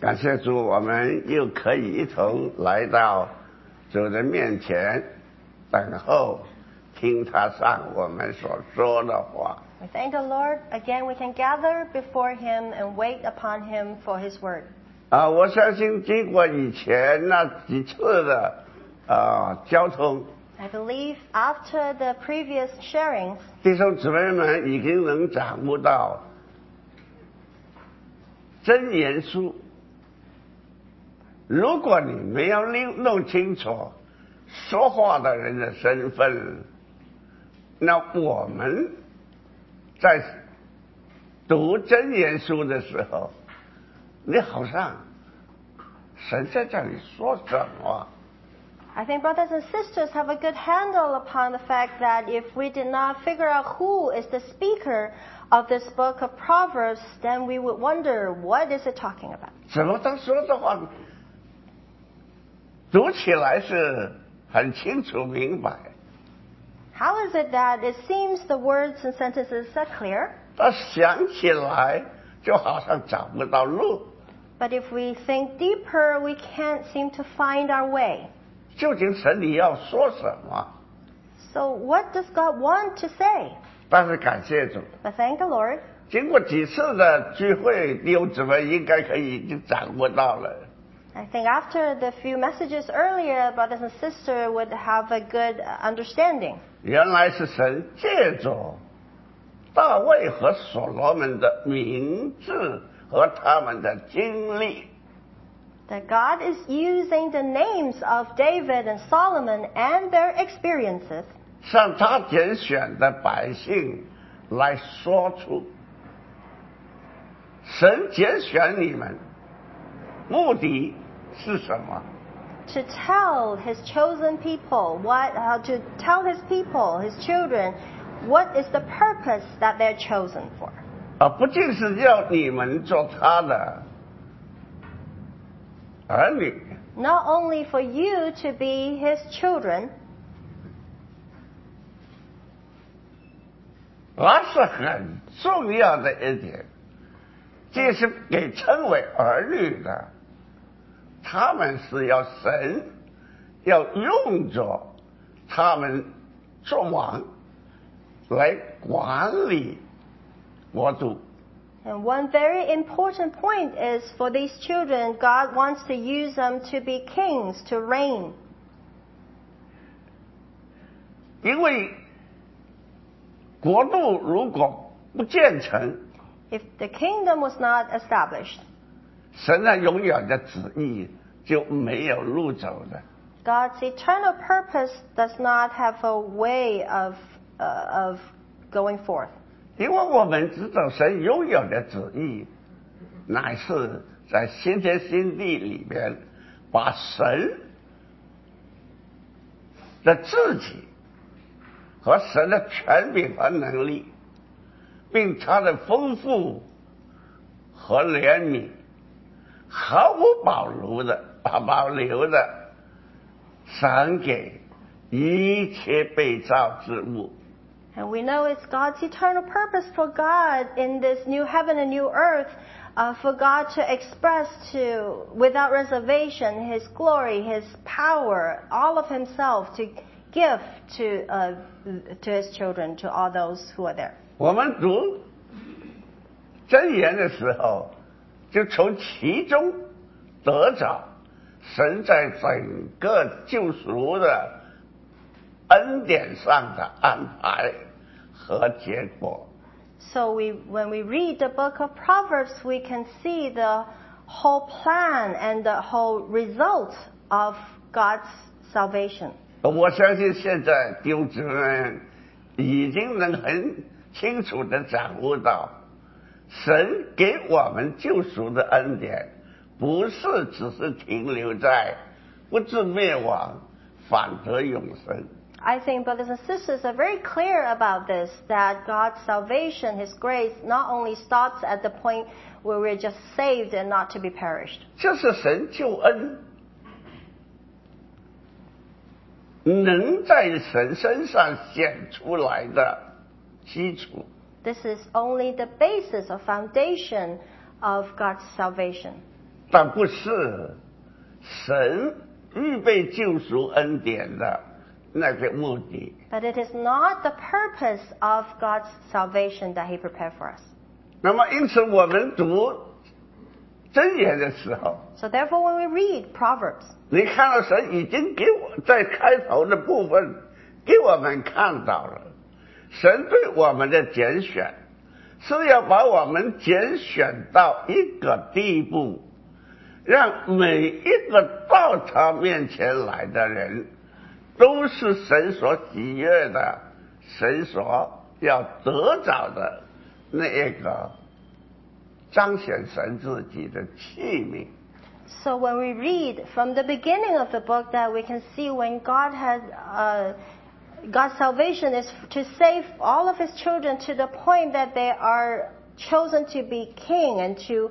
感谢主，我们又可以一同来到主的面前，等候听他上我们所说的话。 We thank the Lord. Again, we can gather before Him and wait upon Him for His word. 我相信经过以前那几次的交通， I believe after the previous sharings, 弟兄姊妹们已经能掌握到真言书。如果你没有弄清楚说话的人的身份，那我们在读真言书的时候，你好像神在这里说什么。 I think brothers and sisters have a good handle upon the fact that if we did not figure out who is the speaker of this book of Proverbs, then we would wonder, what is it talking about? 怎么他说的话读起来是很清楚明白， How is it that it seems the words and sentences are clear, 他想起来就好像找不到路。 but if we think deeper, we can't seem to find our way? 究竟神你要说什么？ So what does God want to say? 但是感谢主， But thank the Lord. 经过几次的聚会，弟兄姊妹应该可以已经掌握到了。 I think after the few messages earlier, brothers and sisters would have a good understanding. 原来是神借着大卫和所罗门的名字和他们的经历， That God is using the names of David and Solomon and their experiences 向他拣选的百姓来说出神拣选你们目的是什么。 to tell His chosen people to tell His people, His children, what is the purpose that they're chosen for. 不仅是要你们做他的儿女， Not only for you to be His children, 而是很重要的一点，这是给称为儿女的，他们是要神要用着他们做王来管理国度。 and one very important point is for these children, God wants to use them to be kings, to reign. 因为国度如果不建成， If the kingdom was not established, 神的永远的旨意就没有路走的。 God's eternal purpose does not have a way of going forth. 因为我们知道神永远的旨意乃是在新天新地里面把神的自己和神的权柄和能力，并他的丰富和怜悯毫无保留的赏给一切被造之物。 And we know it's God's eternal purpose for God in this new heaven and new earth, for God to express without reservation, His glory, His power, all of Himself to give to His children, to all those who are there. 我们读箴言的时候，就从其中得着神在整个救赎的恩典上的安排和结果。 So when we read the book of Proverbs, we can see the whole plan and the whole result of God's salvation. 我相信现在弟兄姊妹们已经能很清楚地掌握到，神给我们救赎的恩典，不是只是停留在不至灭亡，反得永生。 I think brothers and sisters are very clear about this, that God's salvation, His grace, not only stops at the point where we're just saved and not to be perished. 这是神救恩能在神身上显出来的基础。 This is only the basis or foundation of God's salvation. 但不是神预备救赎恩典的那个目的。 But it is not the purpose of God's salvation that He prepared for us. 那么因此我们读箴言的时候， So therefore, when we read Proverbs, 你看到神已经给我在开头的部分给我们看到了，神对我们的拣选是要把我们拣选到一个地步，让每一个到他面前来的人都是神所喜悦的，神所要得着的那一个彰显神自己的器皿。 so when we read from the beginning of the book, that we can see when God has God's salvation is to save all of His children to the point that they are chosen to be king and to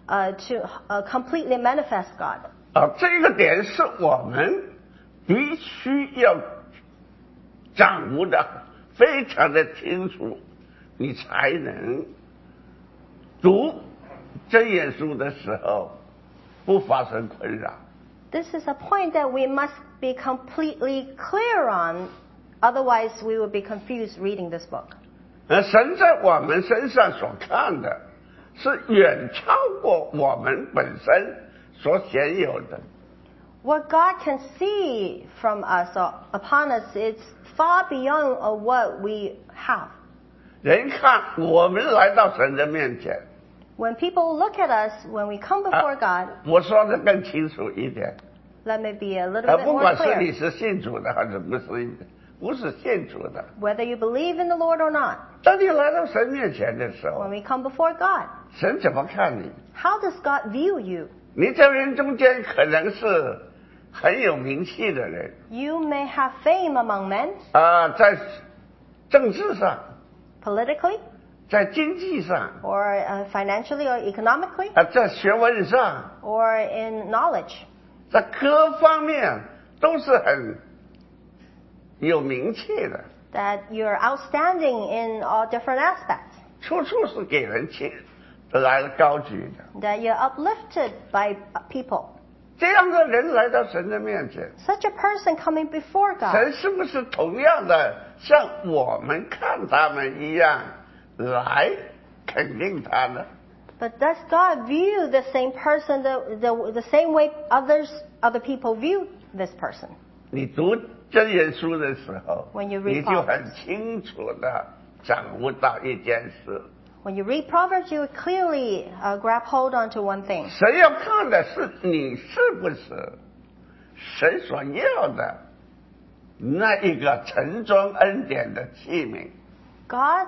completely manifest God. 这个点是我们必须要掌握的非常的清楚，你才能读箴言书的时候不发生困扰。 This is a point that we must be completely clear on, otherwise we will be confused reading this book. 神在我们身上所看的是远超过我们本身所享有的。 What God can see from us or upon us is far beyond of what we have. 人看我们来到神的面前， When people look at us, when we come before God, 我说的更清楚一点， let me be a little bit 不 more 管是你 clear. 是信主的还是不是信主的， Whether you believe in the Lord or not, 当你来到神面前的时候 when，we come before God, 神怎么看你？ how does God view you? 你在人中间可能是很有名气的人 You may have fame among men, 在政治上， politically, 在经济上， or financially or economically, 在学问上， or in knowledge. 在各方面都是很有名气的， That you're outstanding in all different aspects. 处处是给人来高举的。 That you're uplifted by people. 这样的人来到神的面前， Such a person coming before God, 神是不是同样的像我们看他们一样来肯定他呢？ but does God view the same person the same way other people view this person? 你读箴言书的时候， When you read 你就很清楚的掌握到一件事。 When you read Proverbs, you would clearly grab hold onto one thing. 神要看的是你是不是神所要的那一个盛装恩典的器皿。 God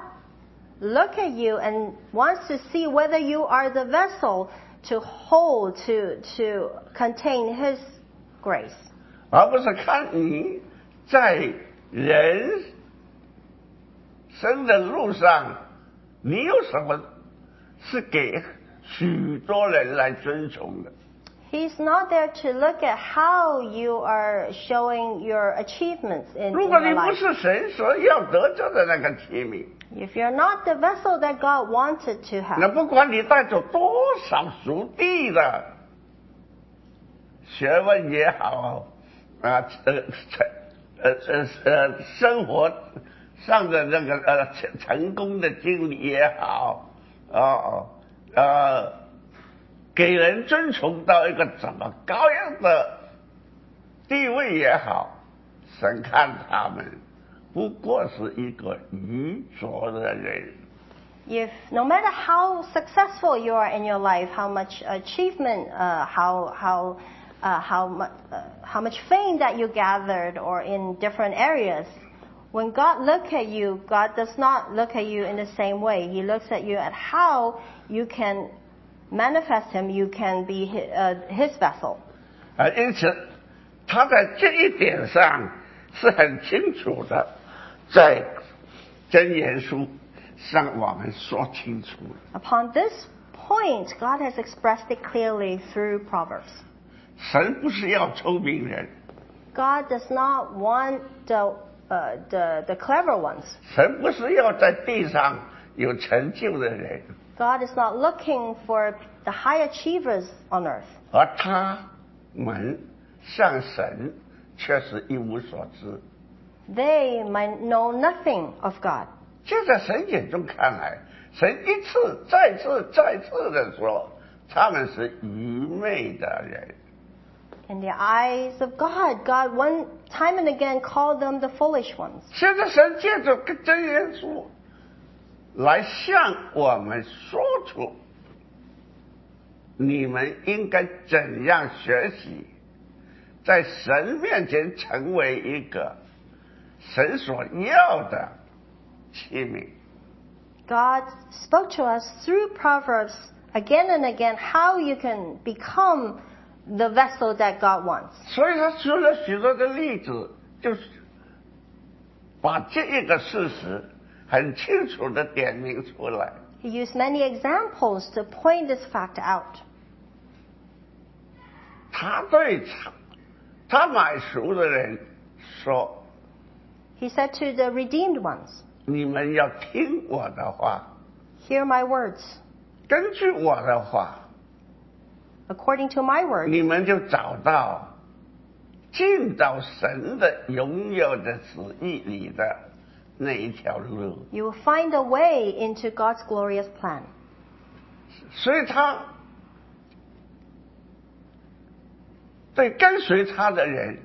look at you and wants to see whether you are the vessel to hold, to contain His grace. 而不是看你在人生的路上，你有什么是给许多人来尊崇的。 He's not there to look at how you are showing your achievements in 如果 your 你不 life. 是神所要得着的那个器皿， If you're not the vessel that God wanted to 那 have, 不管你带着多少属地的学问也好，生活上的那个成功的经历也好，给人尊崇到一个怎么高样的地位也好，神看他们不过是一个愚拙的人。 if no matter how successful you are in your life, how much achievement, how much fame that you gathered or in different areas, when God look at you, God does not look at you in the same way. He looks at you at how you can manifest Him, you can be His vessel. 因此他在这一点上是很清楚的，在箴言书向我们说清楚。 Upon this point, God has expressed it clearly through Proverbs. 神不是要聪明人， God does not want the clever ones. 神不是要在地上有成就的人， God is not looking for the high achievers on earth. 而他们向神却是一无所知。 They might know nothing of God. 就在神眼中看来，神一次再次再次的说，他们是愚昧的人。 In the eyes of God, God one time and again called them the foolish ones. 现在神借着真耶稣来向我们说出，你们应该怎样学习，在神面前成为一个神所要的器皿。 God spoke to us through Proverbs again and again how you can become the vessel that God wants. 所以他举了许多的例子，就是把这一个事实很清楚的点明出来。 He used many examples to point this fact out. 他对他买赎的人说 He said to the redeemed ones, 你们要听我的话， hear my words. 根据我的话， According to my words, 你们就找到进到神的荣耀的旨意里的那一条路。 you will find a way into God's glorious plan. 所以他对跟随他的人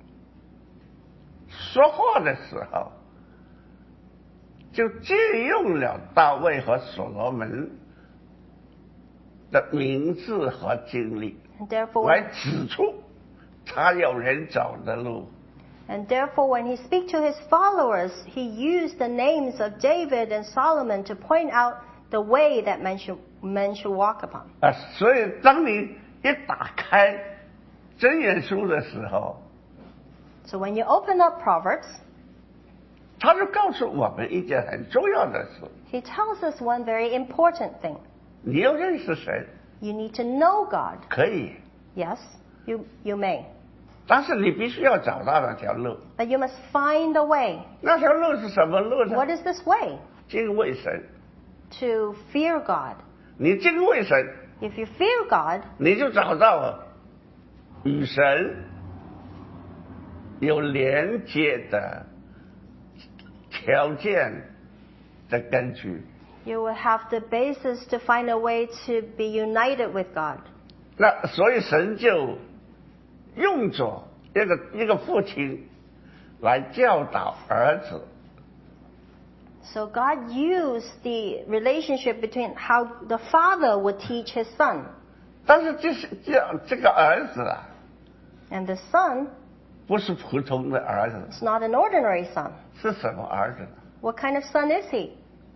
说话的时候，就借用了大卫和所罗门的名字和经历， And therefore, 来指出他有人走的路。 when he speaks to his followers, he used the names of David and Solomon to point out the way that men should walk upon. 所以当你一打开箴言书的时候， So when you open up Proverbs, 他就告诉我们一件很重要的事： he tells us one very important thing. 你要认识神， You need to know God. 可以， Yes, you may. 但是你必须要找到那条路。 But you must find a way. 那条路是什么路呢？ What is this way? 敬畏神。 To fear God. 你敬畏神， If you fear God, 你就找到与神有连接的条件的根据。 you will have the basis to find a way to be united with God. 那所以神就用着一个父亲来教导儿子。 So God used the relationship between how the father would teach his son. 但是这个儿子啊， And the son 不是普通的儿子， is not an ordinary son. 是什么儿子呢？ What kind of son is he?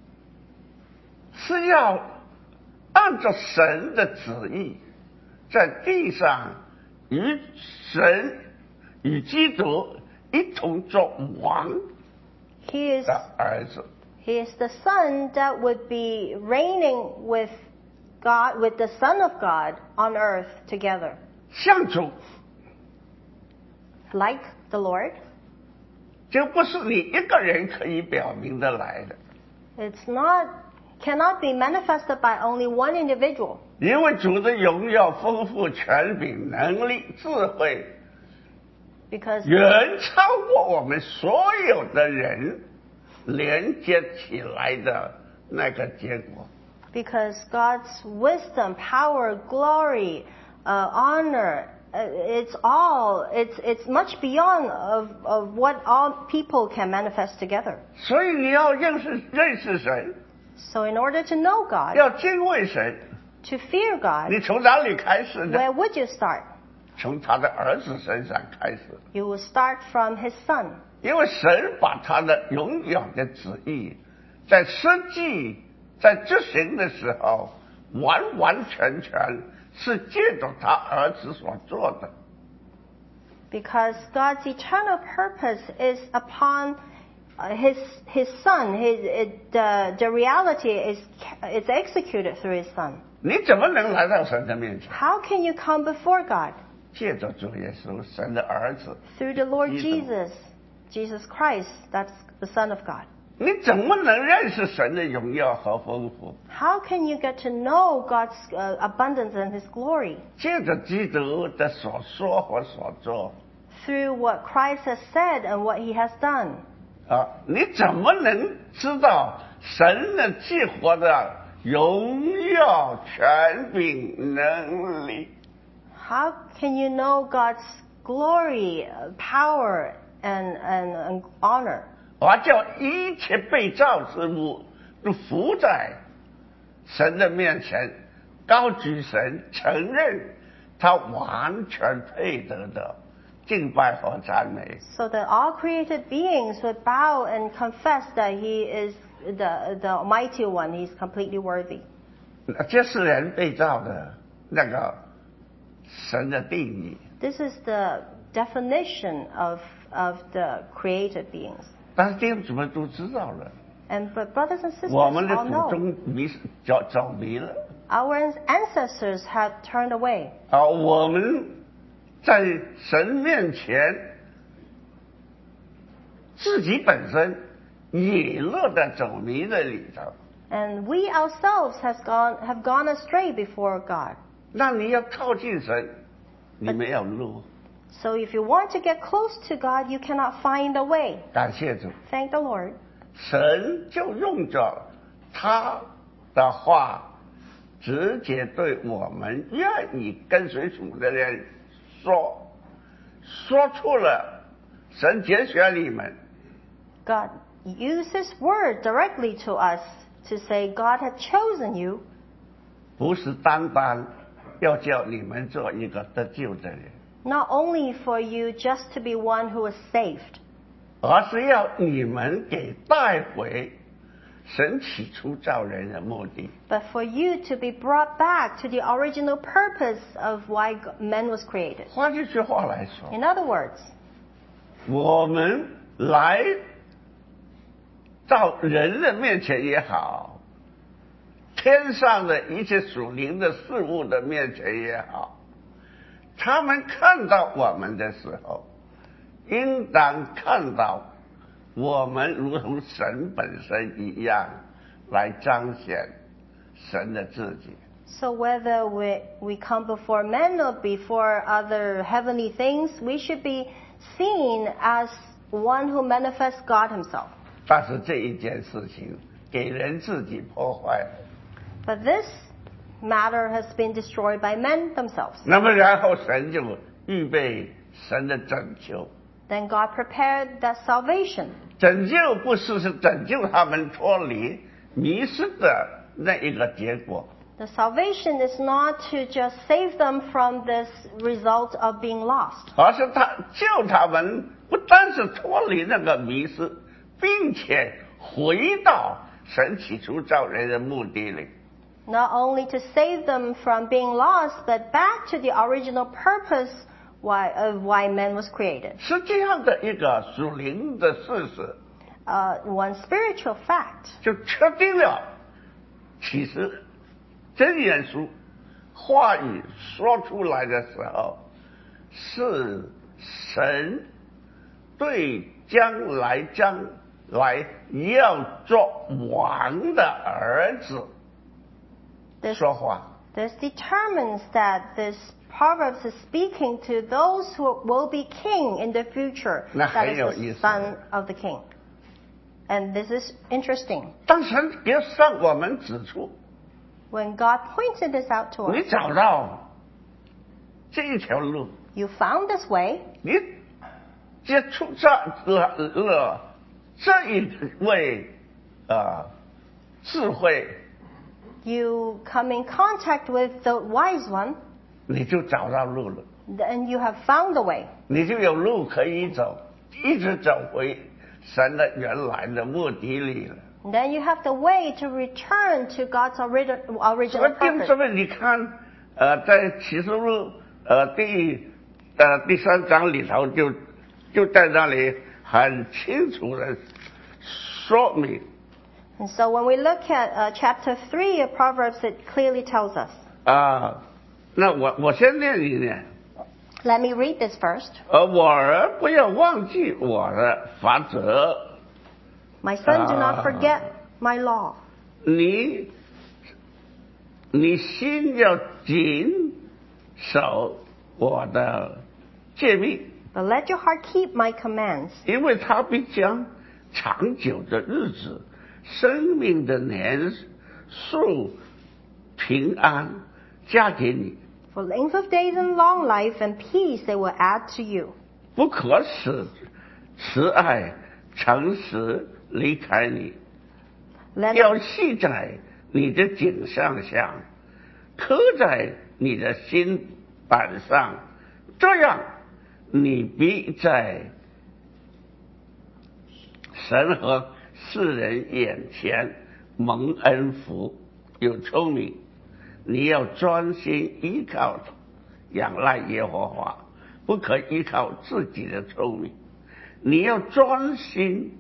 是要按照神的旨意，在地上与神与基督一同做王 He is 的儿子。 He is the son that would be reigning with God, with the Son of God on earth together. 像主 Like the Lord, 就不是你一个人可以表明的来的， cannot be manifested by only one individual. 因为主的荣耀、丰富、权柄、能力、智慧， Because 远超过我们所有的人连接起来的那个结果。 Because God's wisdom, power, glory, honor, it's much beyond of what all people can manifest together. 所以你要认识神， So in order to know God, 要敬畏神， to fear God, 你从哪里开始呢？ where would you start? 从他的儿子身上开始， You will start from his son. 因为神把他的永远的旨意，在实际在执行的时候，完完全全是借着他儿子所做的。 Because God's eternal purpose is upon his son. The reality is executed through his son. 你怎么能来到神的面前？ How can you come before God? 借着主耶稣，神的儿子， Through the Lord Jesus. Jesus Christ, that's the Son of God. 你怎么能认识神的荣耀和丰富？ How can you get to know God's abundance and His glory? 借着基督的所说和所做 Through what Christ has said and what He has done. 啊，你怎么能知道神的计划的荣耀、权柄、能力？ How can you know God's glory, power, and honor? 而叫一切被造之物都伏在神的面前，高举神，承认他完全配得的敬拜和赞美。 So that all created beings would bow and confess that He is the Almighty One. He's completely worthy. 这是人被造的那个神的定义。 This is the definition of the created beings. 但是弟兄姊妹都知道了， But brothers and sisters 我们的 all 祖 know 宗走迷了 our ancestors had turned away. 啊！我们在神面前，自己本身也落在走迷的里头。 And we ourselves have gone astray before God. 那你要靠近神，你没有路。 So if you want to get close to God, you cannot find a way. 感谢主， Thank the Lord. 神就用着他的话，直接对我们愿意跟随主的人说出了神拣选你们。 God used His word directly to us to say God had chosen you, 不是单单要叫你们做一个得救的人， not only for you just to be one who is saved, 而是要你们给带回神起初造人的目的。 but for you to be brought back to the original purpose of why man was created. 换一句话来说， In other words, 我们来到人的面前也好，天上的一切属灵的事物的面前也好，他们看到我们的时候，应当看到我们如同神本身一样，来彰显神的自己。 so whether we come before men or before other heavenly things, we should be seen as one who manifests God Himself. 但是这一件事情给人自己破坏了。 But this matter has been destroyed by men themselves. 那么然后神就预备神的拯救。 Then God prepared that salvation. 拯救不是拯救他们脱离迷失的那一个结果， The salvation is not to just save them from this result of being lost, 而是救他们不单是脱离那个迷失，并且回到神起初造人的目的里。 not only to save them from being lost, but back to the original purpose of why man was created. 是这样的一个属灵的事实， One spiritual fact 就确定了其实真言书话语说出来的时候，是神对将来要做王的儿子 this, 说话。 this determines that this Proverbs is speaking to those who will be king in the future. 那 That 很 is 有 the 意思。 son of the king. And this is interesting. 当神给向我们指出， When God pointed this out to 你 us, 找到这一条路， you found this way, 你接触了这一位智慧， you come in contact with the wise one, 你就找到路了， and you have found the way. 你就有路可以走，一直走回神的原来的目的里了。 And then you have the way to return to God's 所 original 以弟兄姊 purpose. 妹，你看，在启示录第3章里头就在那里很清楚的说明 And so when we look at chapter 3 of Proverbs, it clearly tells us. 那我先念一念。 Let me read this first. 我儿不要忘记我的法则， My son, do not forget my law. 你心要谨守我的诫命， But let your heart keep my commands, 因为他必将长久的日子、生命的年数、平安加给你。 for length of days and long life and peace they will add to you. 不可使慈爱、诚实离开你， Let 要系在你的颈项上，刻在你的心板上，这样你必在神和世人眼前蒙恩福，有聪明。你要专心依靠仰赖耶和华，不可依靠自己的聪明。你要专心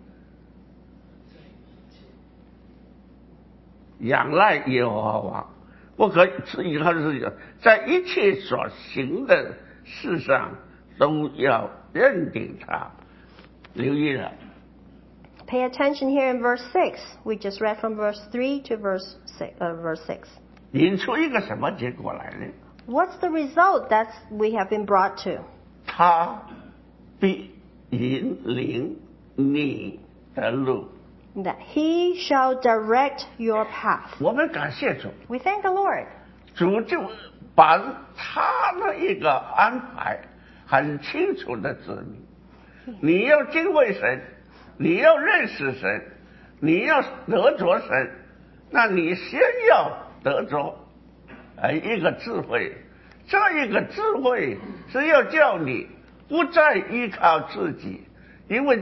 仰赖耶和华，不可依靠自己，在一切所行的事上都要认定他。留意了， Pay attention here in verse 6. We just read from verse 3 to verse 6. 引出一个什么结果来呢？ What's the result that we have been brought to? 他必引领你的路。 That he shall direct your path. 我们感谢主， We thank the Lord. 主就把他的一个安排很清楚的指明。你要敬畏神，你要认识神，你要得着神，那你先要得着一个智慧。这一个智慧是要叫你不再依靠自己，因为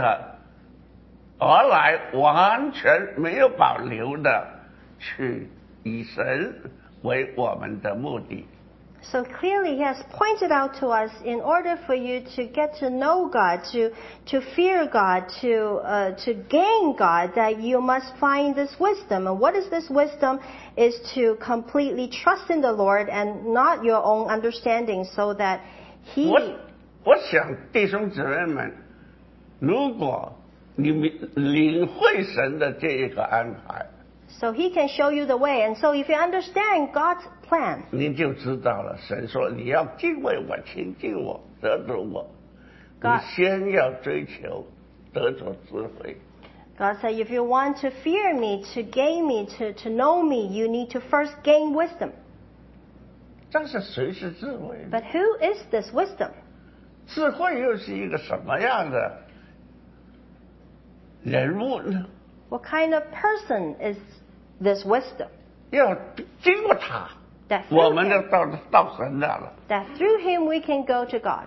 而来完全没有保留的去以神为我们的目的。 So clearly he has pointed out to us in order for you to get to know God, to fear God, to gain God, that you must find this wisdom. And what is this wisdom? Is to completely trust in the Lord and not your own understanding, so that he... 我想弟兄姊妹们，如果你们领会神的这一个安排， So he can show you the way. And so if you understand God's plan, 你就知道了。神说你要敬畏我、亲近我、得着我，你 God 先要追求得着智慧。 God said, if you want to fear me, to gain me, to know me, you need to first gain wisdom. 但是谁是智慧呢？ But who is this wisdom? 智慧又是一个什么样的人物呢？ What kind of person is this wisdom? 要经过他， That 我 through 们就 him, 到神那了。 that through him we can go to God.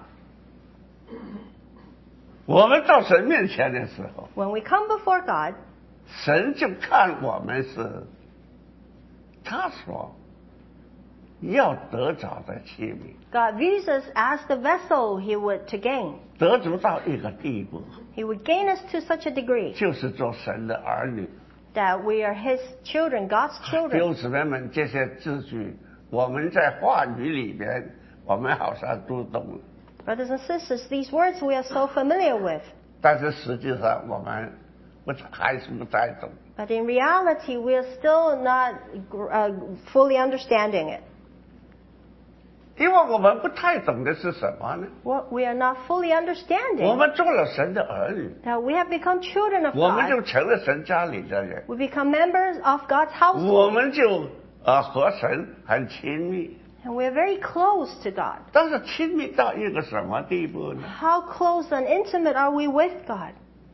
我们到神面前的时候， When we come before God, 神就看我们是他所要得着的器皿， God views us as the vessel he would to gain. 得着到一个地步， He would gain us to such a degree 就是做神的儿女。 that we are his children, God's 弟 children. 兄姊妹们，这些字句我们在话语里边，我们好像都懂了， Brothers and sisters, these words we are so familiar with. 但是实际上我们还是不太懂。 But in reality, we are still not fully understanding it. 因为我们不太懂的是什么呢？ What we are not fully 我 understanding, 们做了神的儿女， that we have become children of 我们 God. 就成了神家里的人， We become members of God's 我 household. 们就和神很亲密。 And we are very close to God. 但是亲密到一个什么地步呢？ How close and intimate are we with God?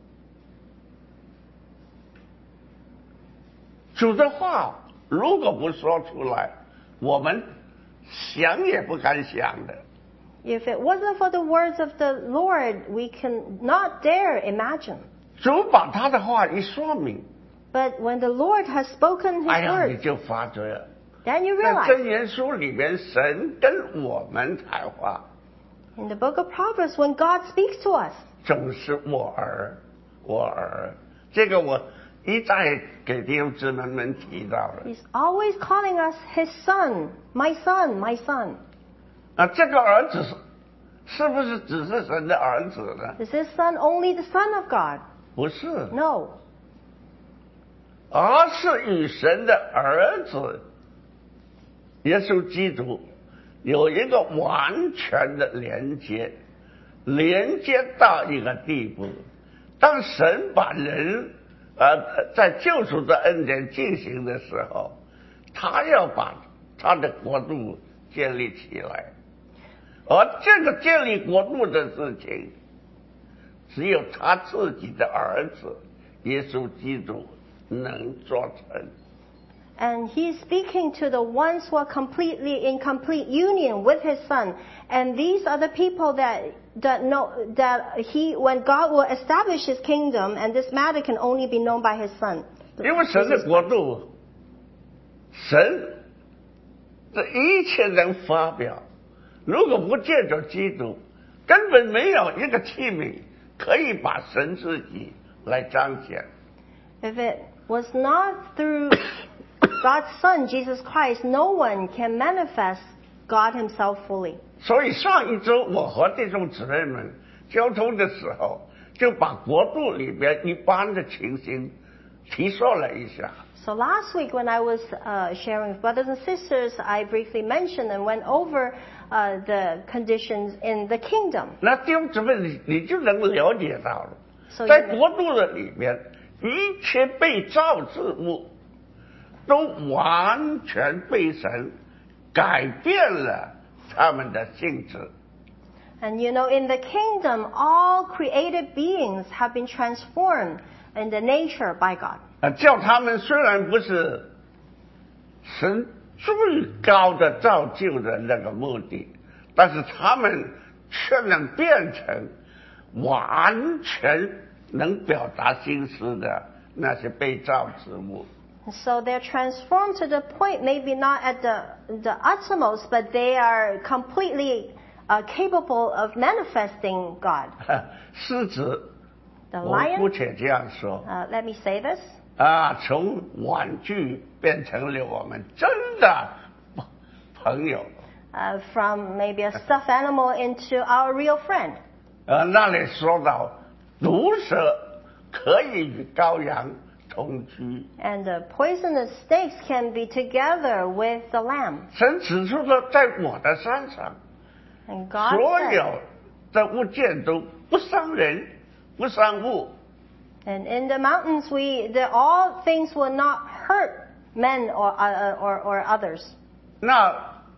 主的话如果不说出来，我们想也不敢想的。 If it wasn't for the words of the Lord, we can not dare imagine. 主把他的话一说明， But when the Lord has spoken 哎 His 呀，你 words, 就发觉了。 then you 在 realize 箴言书里面，神跟我们谈话， in the book of Proverbs, when God speaks to us, 总是我儿，我儿。这个我一再给弟兄姊妹们提到了。 He's always calling us His son, my son, my son. 那这个儿子是不是只是神的儿子呢？ Is His son only the son of God? 不是， No. 而是与神的儿子耶稣基督有一个完全的连接，连接到一个地步。当神把人在救赎的恩典进行的时候，他要把他的国度建立起来，而这个建立国度的事情，只有他自己的儿子耶稣基督能做成。 And he's speaking to the ones who are completely in complete union with his son. And these are the people that know that when God will establish his kingdom, and this matter can only be known by his son. 因为神的国度，神的一切能发表，如果不借着基督，根本没有一个器皿可以把神自己来彰显。 If it was not through God's Son, Jesus Christ, no one can manifest God himself fully. 所以上一周我和弟兄姊妹们交通的时候，就把国度里边一般的情形提说了一下。 So last week when I was sharing with brothers and sisters, I briefly mentioned and went over the conditions in the kingdom. 那弟兄姊妹，你就能了解到了， So 在国度的里面，一切被造之物都完全被神改变了他们的性质。 And you know, in the kingdom, all created beings have been transformed in the nature by God. 叫他们虽然不是神最高的造就的那个目的，但是他们却能变成完全能表达心思的那些被造之物。 So they're transformed to the point, maybe not at the uttermost, but they are completely capable of manifesting God. 狮子， The 我姑 lion, 且这样说 let me say this, 从玩具变成了我们真的朋友。 from maybe a stuffed animal into our real friend. 那里说到毒蛇可以与羔羊同居。 And the poisonous snakes can be together with the lamb. 神指出了，在我的山上， And God 所 said, 有的物件都不伤人，不伤物。 and in the mountains, all things will not hurt men or others. 那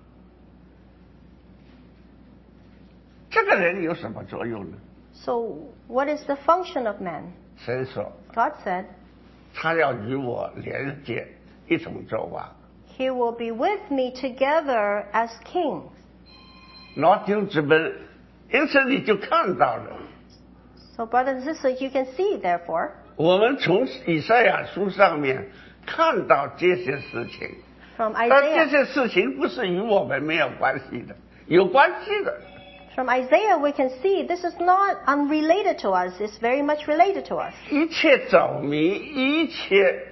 这个人有什么作用呢？ So what is the function of man? 神说， God said, 他要与我连接，一同作王。 He will be with me together as kings. 那弟兄姊妹，因此你就看到了， So brothers and sisters, you can see, therefore, 我们从以赛亚书上面看到这些事情， from 但这 Isaiah, 些事情不是与我们没有关系的，有关系的。 from Isaiah, we can see this is not unrelated to us. It's very much related to us. 一切走迷，一切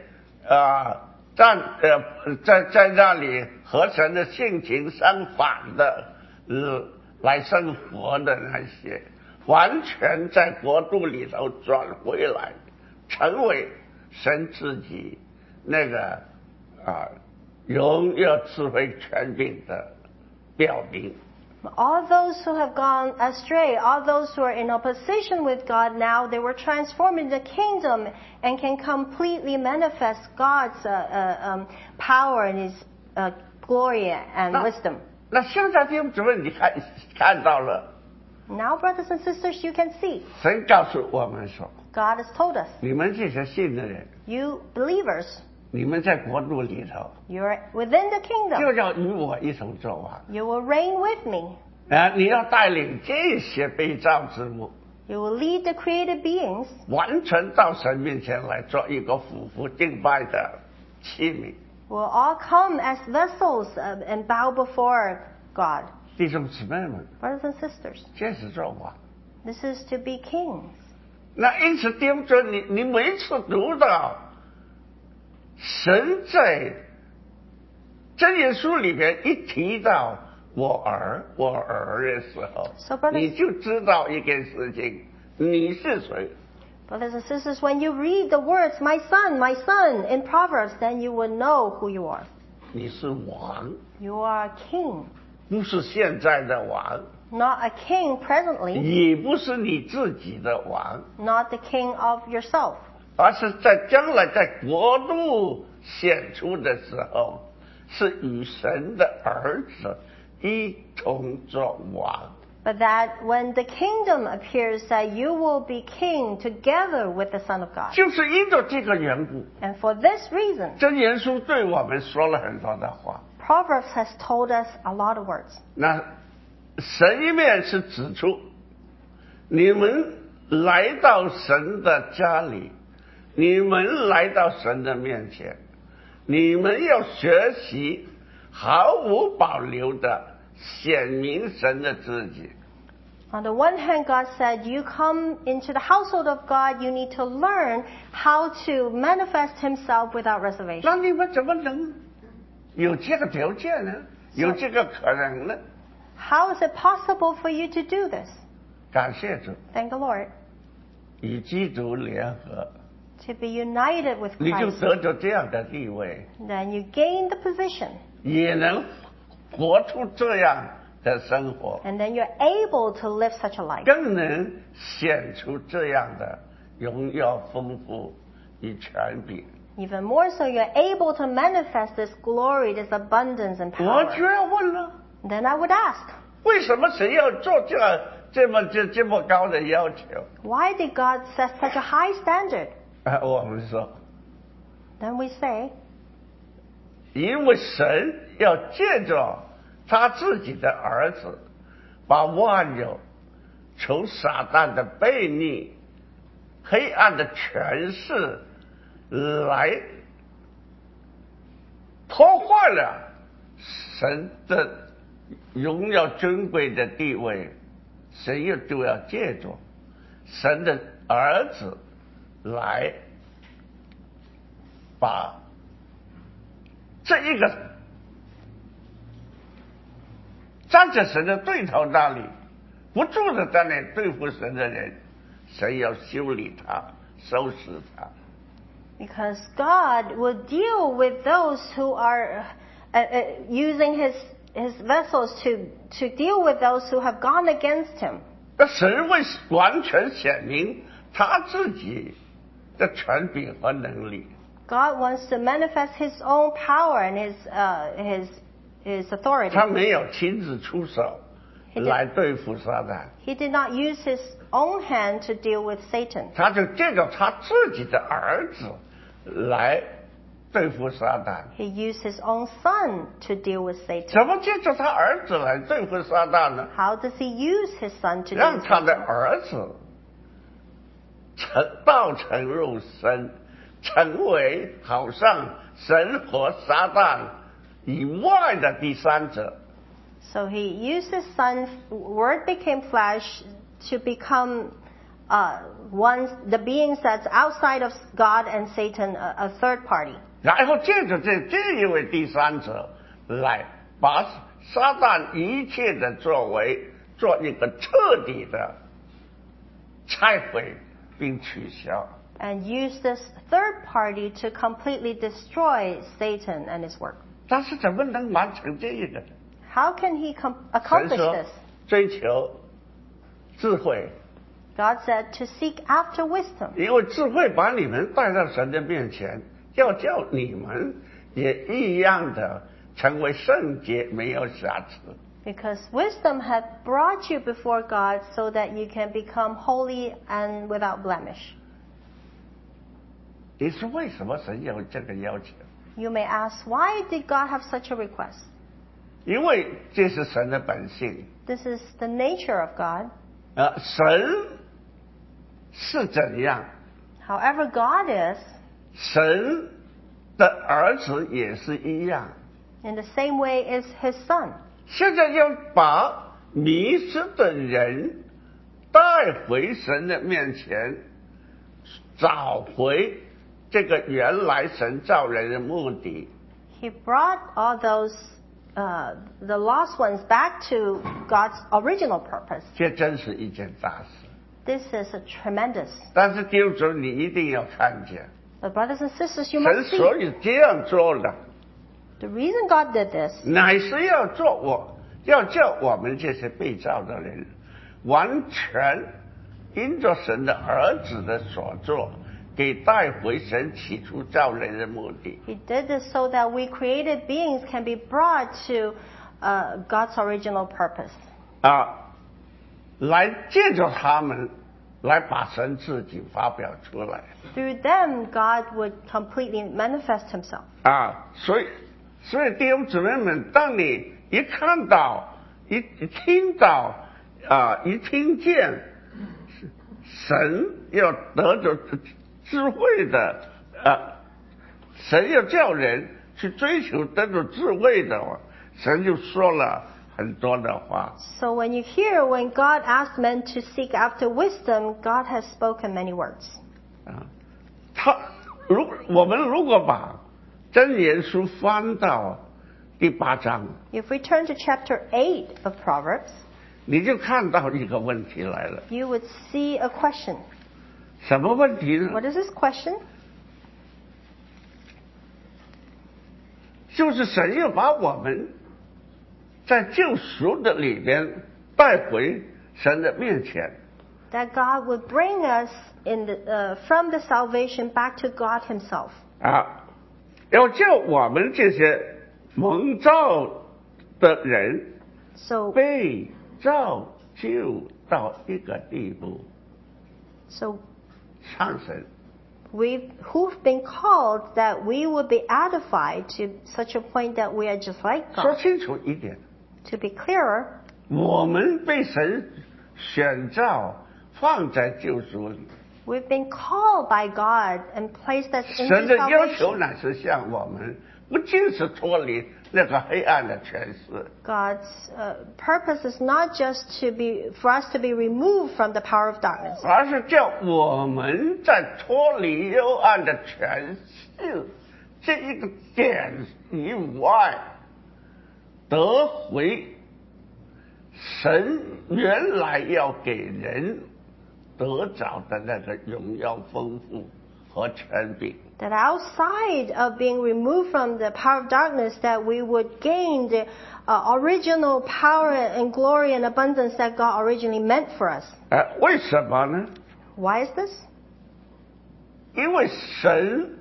在那里和神的性情相反的来生活的那些，完全在国度里头转回来，成为神自己那个荣耀智慧权柄的表明。 All those who have gone astray, all those who are in opposition with God now, they were transformed in the kingdom and can completely manifest God's power and His glory and wisdom. 那现在弟兄姊妹，你看到了， Now, brothers and sisters, you can see. 神告诉我们说， God has told us, 你们这些信的人， you believers, 你们在国度里头， you're within the 就 kingdom. 要与我一同作王。 You will reign with me. 你要带领这些被造之物， You will lead the created beings 完全到神面前来做一个俯伏敬拜的器皿。 will all come as vessels and bow before God. 弟兄姊妹们， Brothers and sisters, 这是作王。 this is to be kings. 那因此，弟兄姊妹，你每一次读到神在箴言书里边一提到我儿的时候， So, brothers- 你就知道一件事情，你是谁。 Brothers and sisters, when you read the words, my son, in Proverbs, then you will know who you are. 你是王， You are a king, 不是现在的王， not a king presently, 也不是你自己的王， not the king of yourself, 而是在将来在国度显出的时候，是与神的儿子一同作王。 but that when the kingdom appears, that you will be king together with the Son of God. 就是因着这个缘故， And for this reason, 真言书对我们说了很多的话。 Proverbs has told us a lot of words. 那神一面是指出，你们来到神的家里，你们来到神的面前，你们要学习毫无保留的显明神的自己。 On the one hand, God said, you come into the household of God, you need to learn how to manifest Himself without reservation. 那你们怎么能有这个条件呢？有这个可能呢？ How is it possible for you to do this? 感谢主， Thank the Lord. 与基督联合， To be united with 你就 Christ. 得着这样的地位， Then you gain the position. 也能活出这样的生活。 And then you're able to live such a life. 更能显出这样的荣耀、丰富与权柄。 Even more so, you're able to manifest this glory, this abundance and 我 power. 就要问了， Then I would ask, 为什么神要做这么高的要求？ why did God set such a high standard? 我们说， Then we say, 因为神要借着他自己的儿子，把万有从撒旦的悖逆、黑暗的权势来破坏了神的荣耀尊贵的地位，神又就要借着神的儿子来把这一个站在神的对头那里，不住的在那里对付神的人，神要修理他，收拾他。 because God will deal with those who are using his vessels to deal with those who have gone against him. 那神为完全显明他自己的权柄和能力， God wants to manifest his own power and his authority. 他没有亲自出手 He did- 来对付撒旦， He did not use his own hand to deal with Satan. 他就借着他自己的儿子来对付撒旦。 He used his own son to deal with Satan. 怎么借着他儿子来对付撒旦呢？ How does he use his son to deal 让 with 他的 Satan? 儿子道成肉身，成为好像神和撒旦以外的第三者。 So he used his son, word became flesh, to become the beings that's outside of God and Satan, a third party. 然后借着这一位第三者来把撒旦一切的作为做一个彻底的拆毁并取消。 And use this third party to completely destroy Satan and his work. 但是怎么能完成这一个呢？ How can he 神 accomplish 说 this? 追求智慧， God said to seek after wisdom. 因为智慧把你们带到神的面前，要叫你们也一样的成为圣洁，没有瑕疵。 Because wisdom had brought you before God so that you can become holy and without blemish. 你说为什么神有这个要求？ You may ask, why did God have such a request? 因为这是神的本性。 This is the nature of God. 神是怎样， However God is, 神的儿子也是一样。 in the same way is his son. 现在要把迷失的人带回神的面前，找回这个原来神造人的目的。 He brought all those, the lost ones back to God's original purpose. 这真是一件大事。 This is a tremendous. 但是弟兄姊妹，你一定要看见， But brothers and sisters, you 神 must 所 see 以这样做的， the reason God did this 乃是要叫我们这些被造的人，完全因着神的儿子的所做，给带回神起初造人的目的。 He did this so that we created beings can be brought to God's original purpose. 来借着他们，来把神自己发表出来。 Through them, God would completely manifest Himself. 所以弟兄姊妹们，当你一看到、一听到、一听见，神要得着智慧的，神要叫人去追求得着智慧的话，神就说了很多的话。 So when you hear when God asked men to seek after wisdom, God has spoken many words. 我们如果把箴言书翻到第8章， If we turn to chapter 8 of Proverbs, 你就看到一个问题来了。 you would see a question. 什么问题呢？ What is this question? 就是神要把我们在救赎的里边带回神的面前。 That God would bring us from the salvation back to God Himself. 要叫我们这些蒙造的人 So 被造就到一个地步，上神。 who've been called that we would be edified to such a point that we are just like 说 God. 清楚一点， To be clearer, 我们被神选召放在救赎里， we've been called by God and placed us 神 into 的要求 salvation. 乃是向我们不仅是脱离那个黑暗的权势， God's purpose is not just for us to be removed from the power of darkness, 而是叫我们在脱离幽暗的权势这一个点以外，得回神原来要给人得着的那个荣耀丰富和权柄。 that outside of being removed from the power of darkness, that we would gain the original power and glory and abundance that God originally meant for us. 为什么呢？ Why is this? 因为神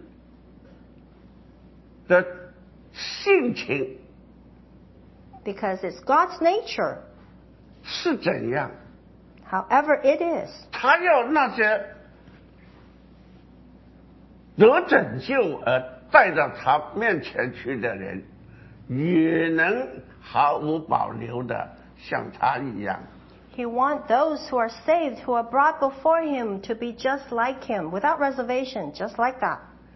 的性情 Because it's God's nature. 是怎样？ However it is, 他要那些得拯救而带到他面前去的人，也能毫无保留的像他一样。 He wants those who are saved, who are brought before Him, to be just like Him, without reservation, just like that.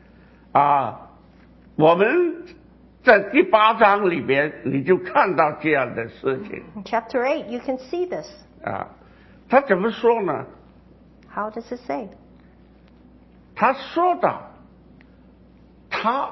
我们在第8章里边，你就看到这样的事情。 In chapter 8, you can see this. 他怎么说呢？ How does it say? 他说到，他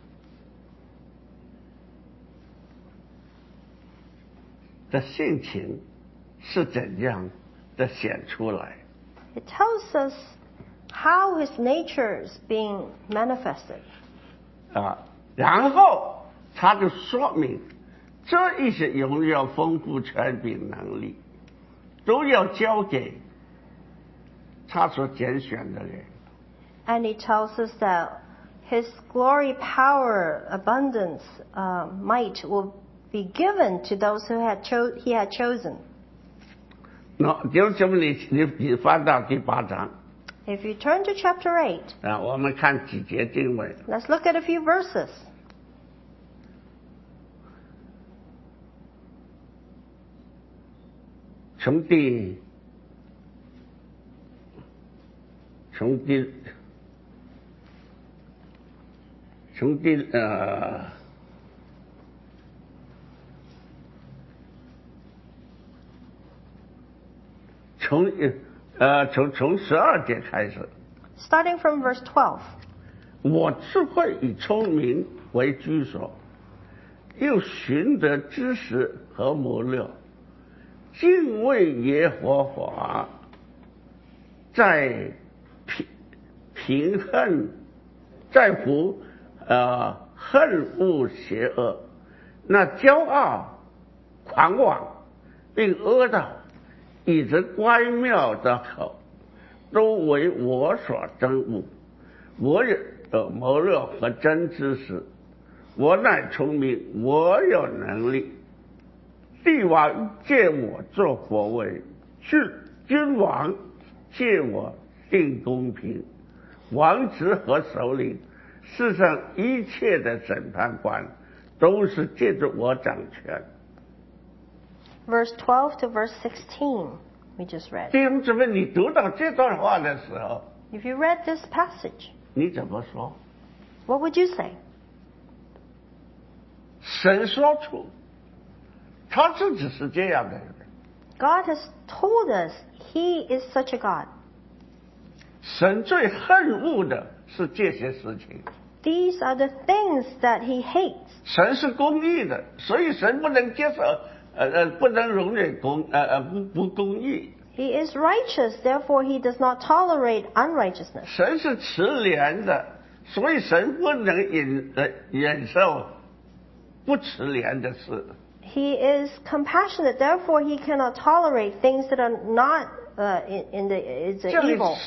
的性情是怎样的显出来。 It tells us how His nature is being manifested. 然后他就说明，这一些荣耀、丰富、权柄、能力，都要交给他所拣选的人。 And He tells us that His glory, power, abundance, might will be given to those who He had chosen. 那就这么你翻到第8章 If you turn to chapter 8, 我们看几节经文。 let's look at a few verses. 从第从12节开始。 Starting from verse 12. 我智慧与聪明为居所，又寻得知识和谋略，敬畏耶和华在平衡，在乎恨恶邪恶，那骄傲、狂妄并恶道，以及乖妙的口，都为我所憎恶。我有谋略和真知识，我乃聪明，我有能力。帝王借我做国位，君王借我定公平，王子和首领，世上一切的审判官，都是借着我掌权。 Verse 12 to verse 16, we just read. 弟兄姊妹，你读到这段话的时候， If you read this passage, 你怎么说？ what would you say? 神说出他自己是这样的人， God has told us He is such a God. 神最恨恶的是这些事情。 These are the things that He hates. 神是公义的，所以神不能接受不能容忍不公义。 He is righteous, therefore He does not tolerate unrighteousness. 神是慈怜的，所以神不能忍受不慈怜的事。 He is compassionate, therefore He cannot tolerate things that are not it's 这里 evil.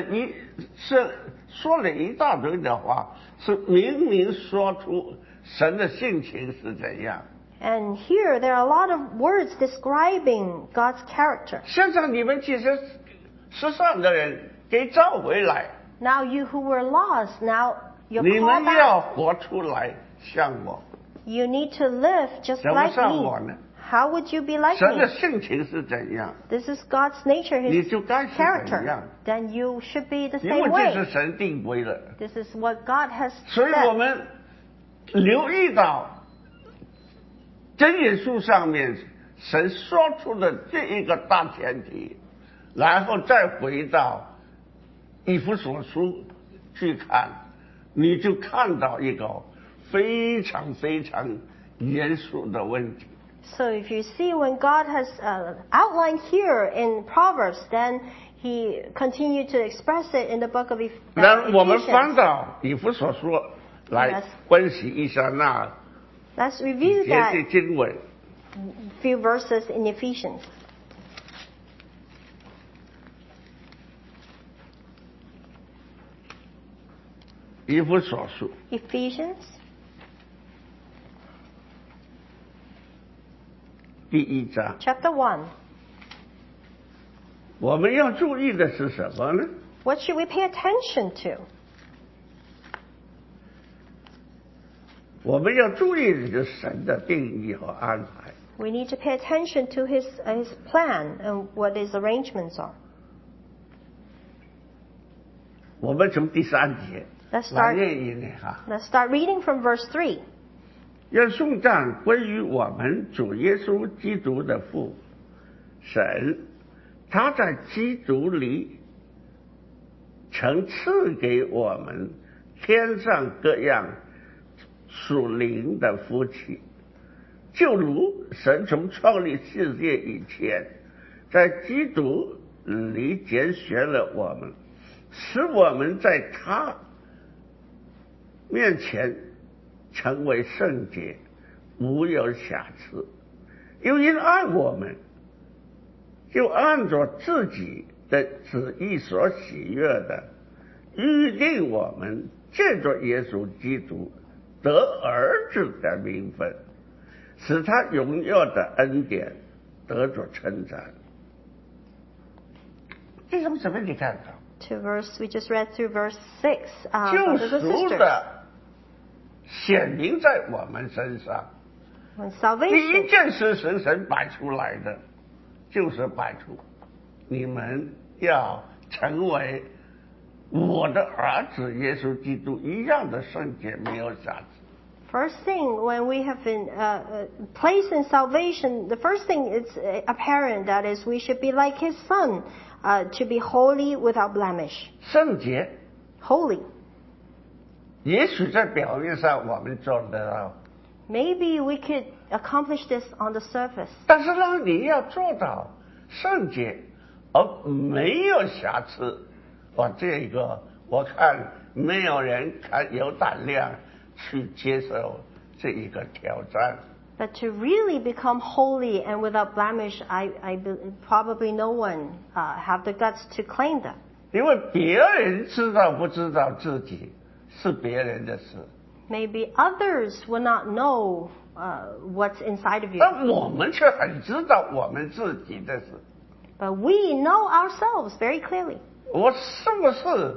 说了一大堆的话，是明明说出神的性情是怎样。 And here there are a lot of words describing God's character. 现在你们其实世上的人给召回来， Now you who were lost, now you're 你 called 们要 back. 活出来，像我。 You need to live just 怎么 like 像我呢？ me. How would you be like 神的 me? 性情是怎样， This is God's nature, 你 His 就该是怎 character. 样， Then you should be the 因为 same 这是 way. 神定规的。 This is what God has 所以我 said. 们留意到真言书上面神说出的这一个大前提，然后再回到以弗所书去看，你就看到一个非常非常严肃的问题。 So if you see when God has outlined here in Proverbs, then He continued to express it in the book of 那我们翻 Ephesians. 到以弗所书来 Yes. 分析一下那 Let's 几 review 节 that 的经文。 few verses in Ephesians. 以弗所书 Ephesians 第一章， chapter 1. 我们要注意的是什么呢？ What should we pay attention to? 我们要注意的就是神的定义和安排。 We need to pay attention to His plan and what His arrangements are. 我们从第3节 Let's 来 start. 念一念哈。 Let's start reading from verse 3. 愿颂赞归于我们主耶稣基督的父神，他在基督里曾赐给我们天上各样属灵的福气，就如神从创立世界以前，在基督里拣选了我们，使我们在他面前成为圣洁，无有瑕疵。又因爱我们，就按着自己的旨意所喜悦的，预定我们借着耶稣基督得儿子的名分，使他荣耀的恩典得着称赞。这种什么你看到？ To verse, we just read through verse 6. 救 Brothers and 赎 sisters, 的显明在我们身上。 when 第一 salvation 件事是神摆出来的，就是摆出你们要成为我的儿子耶稣基督一样的圣洁，没有瑕疵。 First thing, when we have been placed in salvation, the first thing is apparent, that is, we should be like His Son, to be holy without blemish. 圣洁， Holy. 也许在表面上我们做得到， Maybe we could accomplish this on the surface. 但是呢，你要做到圣洁， 而没有瑕疵。这个我看没有人有胆量去接受这一个挑战。 But to really become holy and without blemish, probably no one have the guts to claim that. 因为别人知道不知道自己是别人的事。 Maybe others will not know what's inside of you. 但我们却很知道我们自己的事。 But we know ourselves very clearly. 我是不是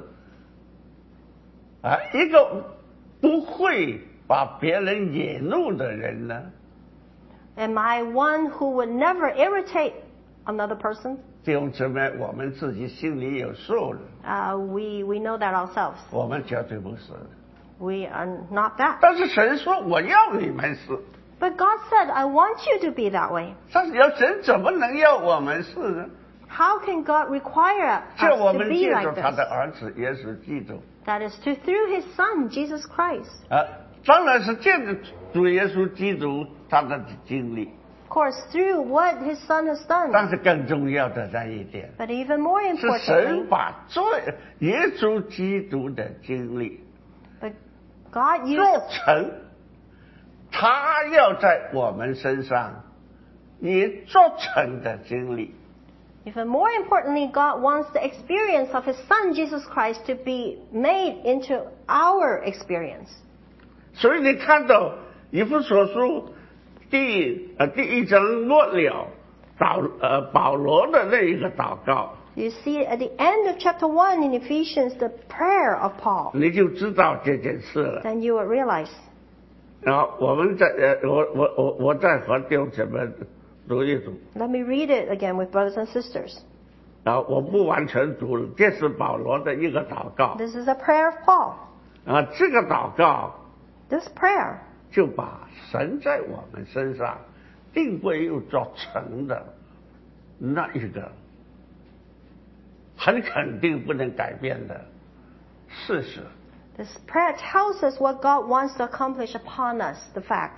一个不会把别人惹怒的人呢？ Am I one who would never irritate another person? 弟兄姊妹，我们自己心里有数了。 We know that ourselves. 我们绝对不是。 We are not that. 但是神说我要你们是。 But God said, I want you to be that way. 但是神怎么能要我们是呢？ How can God require 叫 us 我 to 们 be 借着 like 他的 this? 儿子耶稣基督。 That is through His Son, Jesus Christ. 当然是借着主耶稣基督他的经历。 Of course, through what His Son has 但 done. 是更重要的那一点， But even more 是神 importantly, 把耶稣基督的经历 but God 做 used 成，他要在我们身上也做成的经历。 Even more importantly, God wants the experience of His Son, Jesus Christ, to be made into our experience. 所以你看到以弗所书第一章末了，保罗的那一个祷告， You see at the end of chapter 1 in Ephesians, the prayer of Paul. 你就知道这件事了。 Then you will realize. 然后我们我再和弟兄姊妹读一读。 Let me read it again with brothers and sisters. 然后我不完全读了，这是保罗的一个祷告。 This is a prayer of Paul. 这个祷告 This prayer 就把神在我们身上定规又做成的那一个很肯定不能改变的事实。 This prayer tells us what God wants to accomplish upon us, the facts.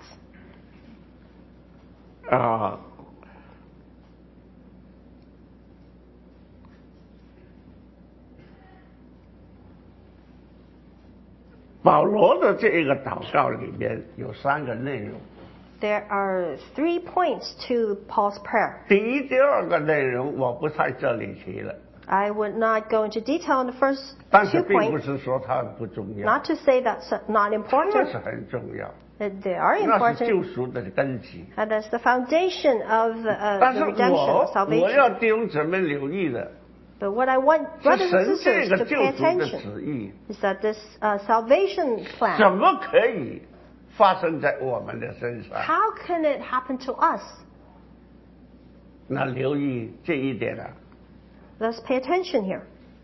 保罗的这一个祷告里面有3个内容。 There are 3 points to Paul's prayer. 第一、第二个内容我不在这里提了， I would not go into detail on the first 但是 2 并不 points. 是说它不重要， Not to say that's not 那 important. 是很重要， They are 那是救 important. 赎的根基。 And that's the foundation of 但 the 是 redemption, 我 salvation. 要弟兄姊妹留意的 But what I want 是 brothers and 神这 sisters 个 to 救 pay 赎的 attention 旨意 is that this salvation 怎 plan, 么可以发生在我们的身上？ how can it happen to us? 那留意这一点啊， Let's pay attention here.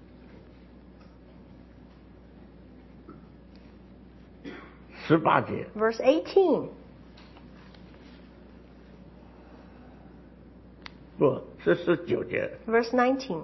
18节， Verse 18. 不是19节。 Verse 19.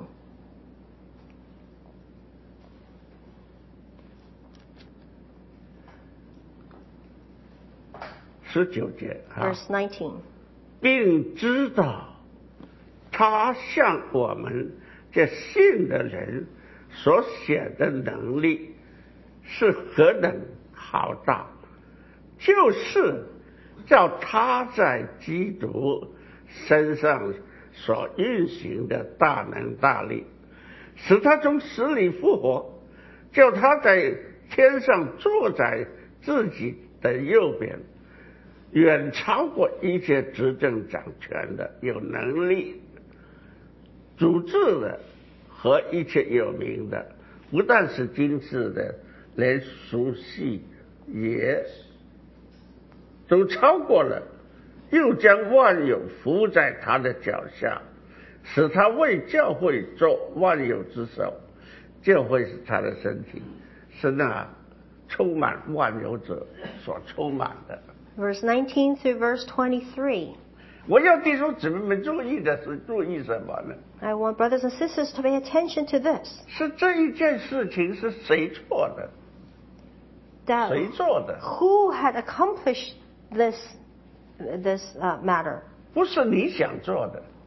19节啊， Verse 19. 并知道他向我们这信的人所显的能力是何等浩大，就是叫他在基督身上所运行的大能大力，使他从死里复活，叫他在天上坐在自己的右边，远超过一切执政掌权的，有能力主治的和一切有名的，不但是今世的，连属系也都超过了，又将万有服在他的脚下，使他为教会做万有之首。教会是他的身体，是那充满万有者所充满的。 Verse 19 through verse 23. 我要弟兄姊妹们注意的是，注意什么呢？ I want brothers and sisters to pay attention to this. 是这一件事情是谁做的？ That 谁做的？ who had accomplished this matter? 不是你想做的，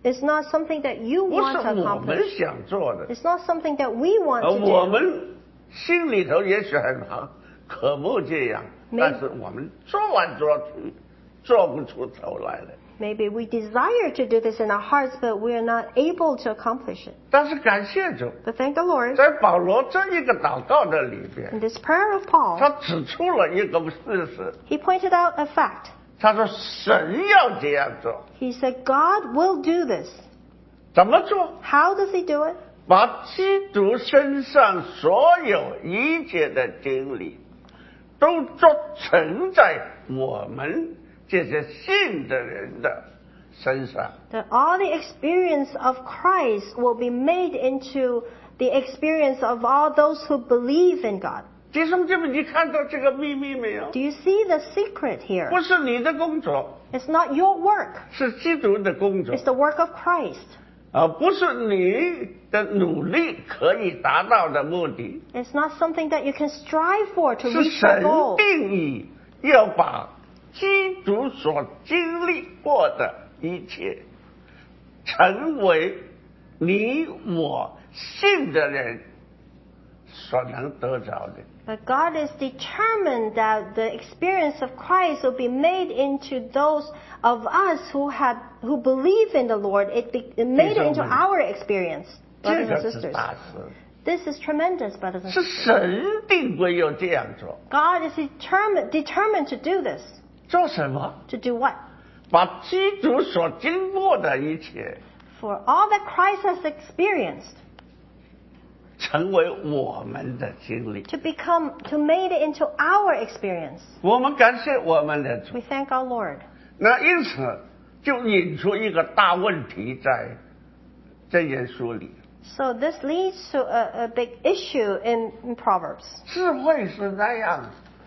is not something that you 不 want 是 to 我们 accomplish. 想做的， It's not something that we want 我 to do. 们心里头也许很好，渴慕这样， 但是我们做来做去，做不出头来了。 Maybe we desire to do this in our hearts, but we are not able to accomplish it. 但是感谢主， But thank the Lord. 在保罗这一个祷告的里边， In this prayer of Paul, 他指出了一个事实， he pointed out a fact. 他说神要这样做， He said, God will do this. 怎么做？ How does he do it? 把基督身上所有一切的经历，都做成在我们这些信的人的身上。 That all the experience of Christ will be made into the experience of all those who believe in God. 弟兄姐妹，你看到这个秘密没有？ Do you see the secret here? 不是你的工作， It's not your work. 是基督的工作 It's，the work of Christ. 而不是你的努力可以达到的目的。 It's not something that you can strive for to 是 reach that 神 goal. 定义要把基督所经历过的一切，成为你我信的人所能得着的。 But God is determined that the experience of Christ will be made into those of us who believe in the Lord. It made it into our experience, 这 brothers and 个是 sisters. 大事， This is tremendous, brothers and 是 sisters. 神定规要这样做。 God is determined to do this. 做什么？ To do what? 把基督所经过的一切， For all that Christ has experienced, 成为我们的经历。 to made it into our experience. 我们感谢我们的主。 We thank our Lord. 那因此就引出一个大问题在箴言书里。 So this leads to a big issue in Proverbs. 智慧是那样，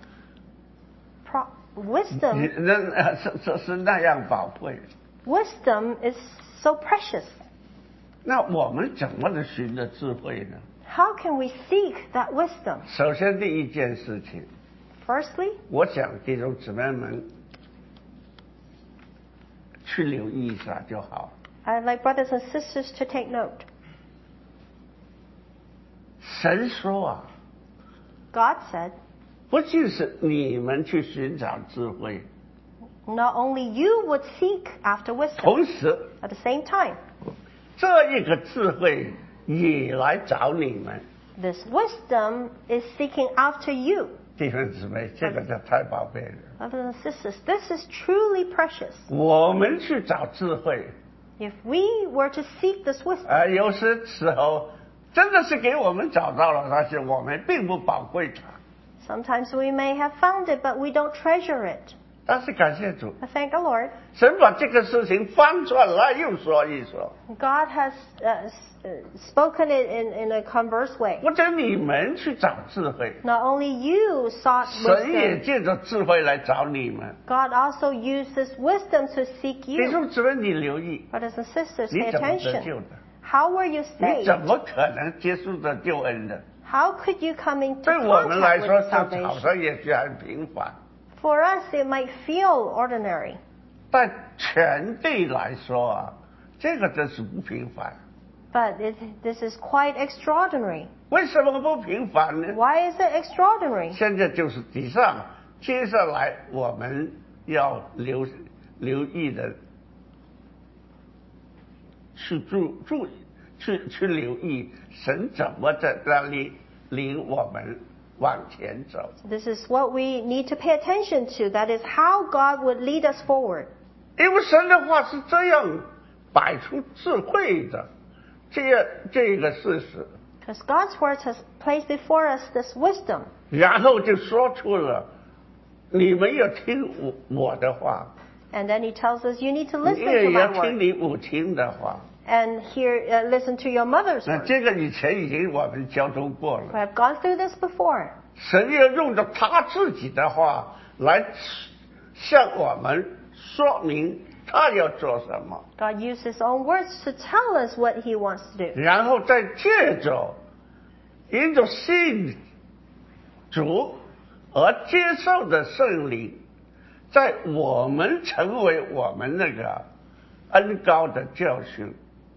Wisdom 是那样宝贵。 is so precious. 那我们怎么能寻得智慧呢？ How can we seek that wisdom? 首先第一件事情， Firstly, 我想弟兄姊妹们去留意一下就好。 I'd like brothers and sisters to take note. 神说啊， God said, 不仅是你们去寻找智慧， not only you would seek after wisdom, 同时 at the same time, 这一个智慧也来找你们。 this wisdom is seeking after you. 弟兄姊妹，这个就太宝贝了。 Brothers and sisters, this is truly precious. 我们去找智慧， If we were to seek this wisdom, 有时候真的是给我们找到了，但是我们并不宝贵它。 sometimes we may have found it, but we don't treasure it. 但是感谢主， I thank the Lord. 神把这个事情翻出来又说一说。 God has spoken it in a converse way. 或者你们去找智慧， Not only you sought 神也 wisdom, 借着智慧来找你们。 God also used this wisdom to seek 弟 you. 兄姊妹，你留意， Brothers and sisters, 你 pay 怎么得救 attention. 的？ How were you 你 saved? 怎么可能接触到救恩的？ How could you come into 对我们来 contact 说， with 这好 salvation? 像也许很平凡， For us, it might feel ordinary. 但全地来说啊，这个真是不平凡。 But this is quite extraordinary. 为什么不平凡呢？ Why is it extraordinary? 现在就是底上，接下来我们要留意的，去留意神怎么在那里领我们往前走。 This is what we need to pay attention to. That is how God would lead us forward. 因为神的话是这样摆出智慧的，这个事实， Because God's word has placed before us this wisdom. 然后就说出了，你们要听我的话， And then he tells us, you need to 你 listen to 也 my 要听 word. 你母亲的话。 And listen to your mother's 那 word. 这个以前已经我们交通过 We 了， have gone through this before. 神要用着他自己的话来向我们说明他要做什么， God used his own words to tell us what he wants to do. 然后再借着因着信主而接受的圣灵，在我们成为我们那个恩膏的教训。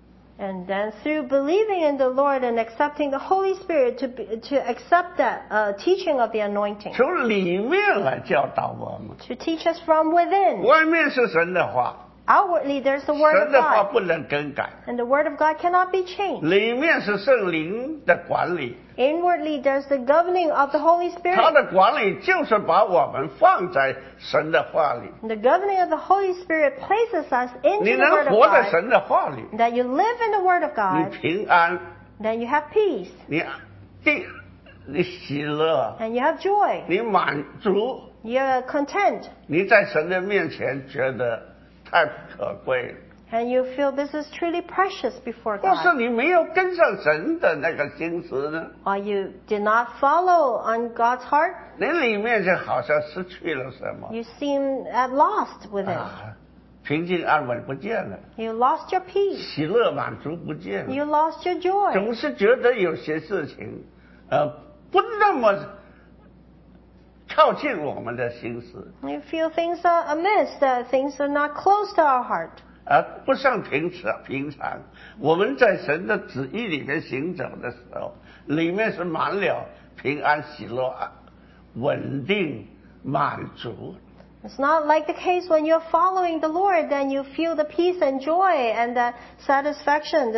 And then through believing in the Lord and accepting the Holy Spirit to accept that teaching of the anointing. 从里面来教导我们。 To teach us from within. 外面是神的话。 Outwardly, there's the Word 神 of 的话 God. 不能更改。 And the Word of God cannot be changed. 里面是圣灵的管理。 Inwardly, there's the governing of the Holy 他 Spirit. 的管理就是把我们放在神的话里。 And the governing of the Holy Spirit places us 你 into the 能 Word of 活在 God. 神的话里， That you live in the Word of 你 God. 平安， Then you have peace. 你喜乐， And you have joy. 你满足， You're content. 你在神的面前觉得太不可贵了。 And you feel this is truly precious before 要是 God. 你没有跟上神的那个心思呢， Or you did not follow on God's heart, 你里面就好像失去了什么 you seem at lost within. 啊，平静安稳不见了， You lost your peace. 喜乐满足不见了， You lost your joy. 总是觉得有些事情，不那么靠近我们的心思， You feel things are amiss, that things are not close to our heart. 不像平常。我们在神的旨意里面行走的时候，里面是满了平安、喜乐、稳定、满足。 It's not like the case when you're following the Lord, then you feel the peace and joy and the satisfaction,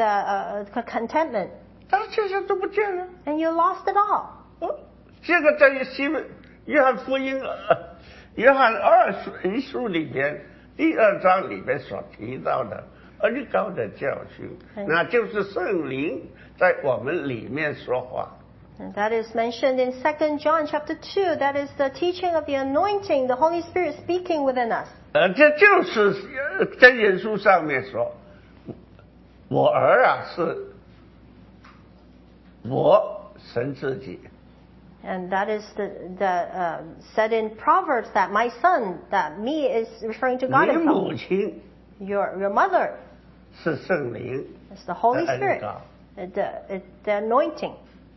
the contentment. 但是这些都不见了。 And you lost it all. 这个在约翰福音约翰一书里边第2章里边所提到的恩膏的教训，那就是圣灵在我们里面说话。 And that is mentioned in 2 John chapter 2. That is the teaching of the anointing, the Holy Spirit speaking within us. 这就是真言书上面说，我儿啊，是我神自己。 And that is said in Proverbs that my son, that me is referring to God 你 himself. 母亲 Your mother 是圣灵 is the Holy 的恩 Spirit, 膏。 the anointing.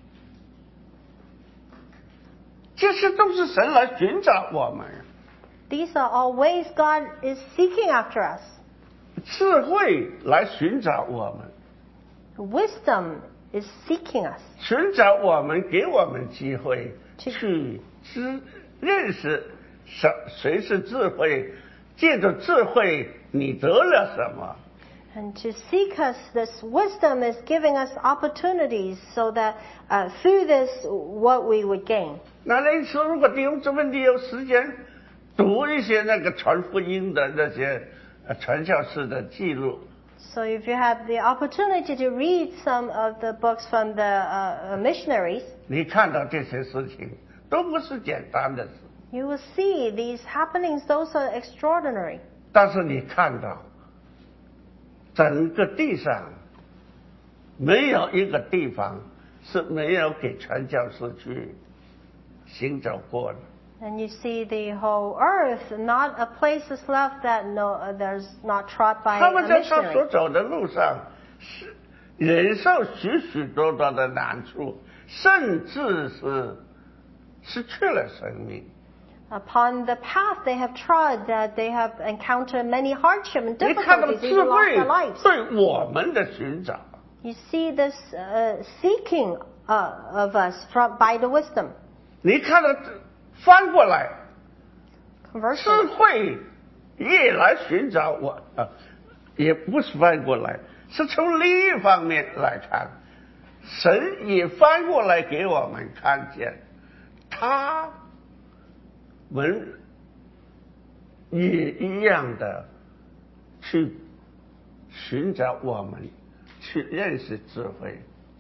这些都是神来寻找我们， These are all ways God is seeking after us. 智慧来寻找我们， Wisdom is seeking us. 寻找我们，给我们机会去认识谁是智慧，借着智慧你得了什么。 And to seek us, this wisdom is giving us opportunities so that through this, what we would gain. 那次如果弟兄姊妹你有时间读一些那个传福音的那些传教士的记录， So if you have the opportunity to read some of the books from the missionaries, 你看到这些事情都不是简单的事， you will see these happenings. Those are extraordinary. 但是你看到整个地上没有一个地方是没有给传教士去行走过的。 And you see the whole earth, not a place is left that there's not trod by 他 a 们在他所 missionary. 走的路上是忍受许许多多的难处，甚至是失去了生命。 Upon the path they have trod, that they have encountered many hardship and 你看到 difficulties, 智 even lost 慧 their lives. 对我们的寻找， You see this seeking of us by the wisdom. 你看到翻过来，智 Conversely, 慧也来寻找我也不是翻过来，是从另一方面来看，神也翻过来给我们看见，他们也一样的去寻找我们，去认识智慧。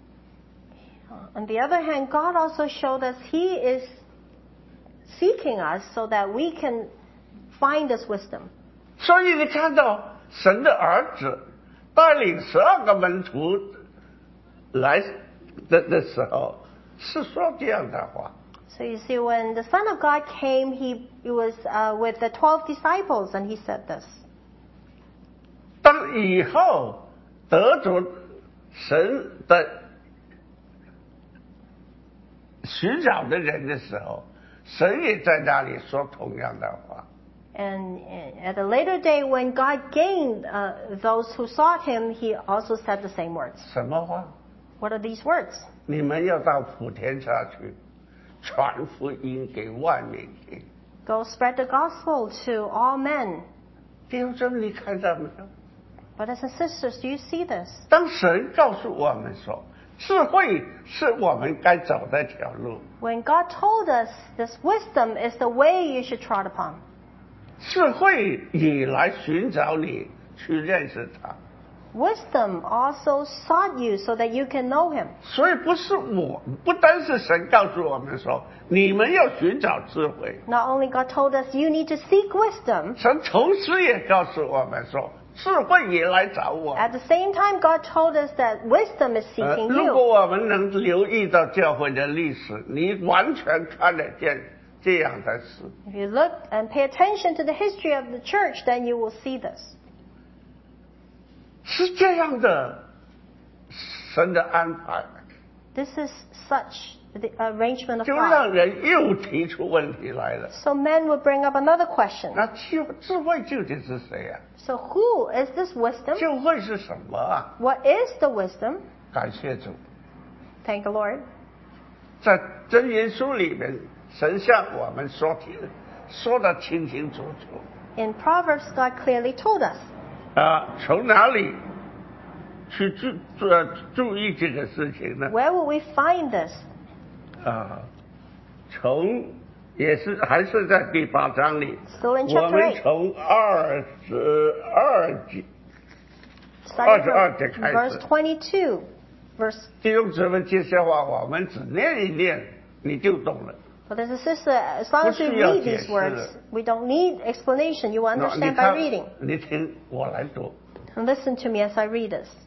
on the other hand, God also showed us He is seeking us so that we can find this wisdom. 所以你看到神的儿子带领12个门徒来的时候，是说这样的话。 So you see, when the Son of God came, He was with the 12 disciples, and He said this. 当以后得着神的寻找的人的时候，神也在那里说同样的话。 And at a later day, when God gained those who sought Him, He also said the same words. 什么话？ What are these words? 你们要到普天下去，传福音给万民听。 Go spread the gospel to all men. 弟兄姊妹，你看到没有？ Brothers and sisters, do you see this? 当神告诉我们说，智慧是我们该走的条路， When God told us this wisdom is the way you should trot upon. 智慧也来寻找你，去认识他。 Wisdom also sought you so that you can know Him. 所以不单是神告诉我们说，你们要寻找智慧， Not only God told us you need to seek wisdom, 神同时也告诉我们说，智慧也来找我。 at the same time God told us that wisdom is seeking 如果 you. 我们能留意到教会的历史，你完全看得见这样的事。 If you look and pay attention to the history of the church, then you will see this. 是这样的神的安排， This is such the arrangement of 就 God. 让人又提出问题来了。 So men will bring up another question. 那智慧究竟是谁啊？ So who is this wisdom? 智慧是什么啊？ What is the wisdom? 感谢主， Thank the Lord. 在箴言书里面，神向我们说得清清楚楚。 In Proverbs, God clearly told us. 从哪里去注意这个事情呢？ Where will we find this? 还是在第8章里， Still in 我 chapter 们 8. 从22节 Starting 22节 from 开 verse 始。 22. Verse, 弟兄姊妹，这些话我们只念一念，你就懂了。 brothers and sisters, as long as we 不需要 read 解 these 释。 words, we don't need explanation. You will 你 understand by 看 reading. 你听我来读。 And listen to me as I read this.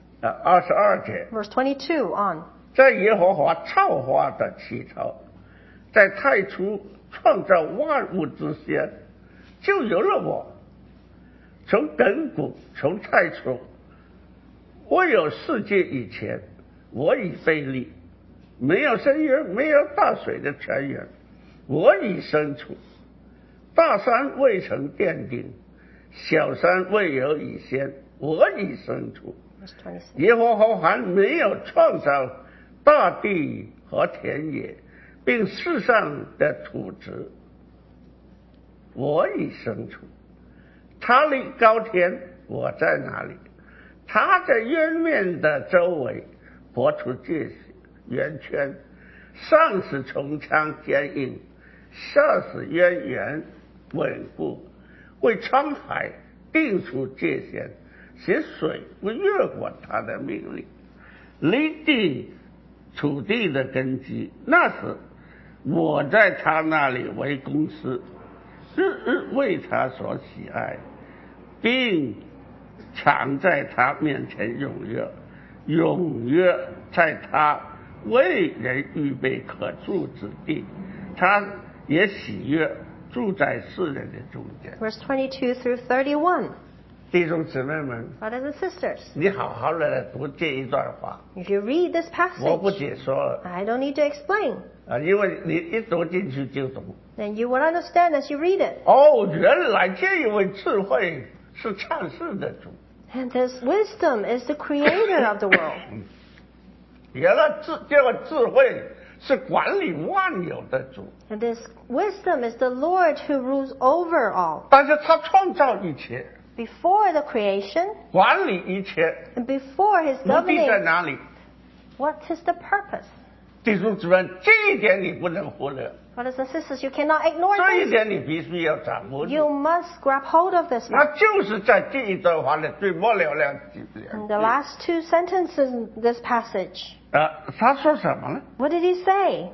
22节， Verse 22 on. 在耶和华造化的起头，在太初创造万物之先，就有了我。从亘古，从太初，未有世界以前，我已被立，没有深渊，没有大水的泉源，我已生出。大山未曾奠定，小山未有以先，我已生出。 Verse 26. 耶和华还没有创造大地和田野，并世上的土质，我已生出。他立高天，我在哪里？他在渊面的周围拨出界圆圈，上使穹苍坚硬，下使渊源稳固，为沧海定出界限，使水不越过他的命令，立地土地的根基。那时我在他那里为公司，日日为他所喜爱，并常在他面前踊跃，踊跃在他为人预备可住之地，他也喜悦住在世人的中间。 Verse 22 through 31. 弟兄姊妹们， Brothers and sisters, 你好好的来读这一段话， if you read this 我不 passage, 解说了 I don't need to explain. 因为你一读进去就懂。 Then you will understand as you read it. 原来这一位智慧是创世的主， And this wisdom is the creator of the world. 原来这个智慧是管理万有的主， And this wisdom is the Lord who rules over all. 但是他创造一切， Before the creation 管理一切， and before his 目的在 governing, 哪里？ what is the purpose? 弟兄姊妹，这一点你不能忽略， Brothers and sisters, you cannot ignore 这一 this. 点你必须要掌握住。 You must grab hold of this. 那就是在这一段话的最末了几 In the last two sentences in this passage, 他说什么呢？ what did he say?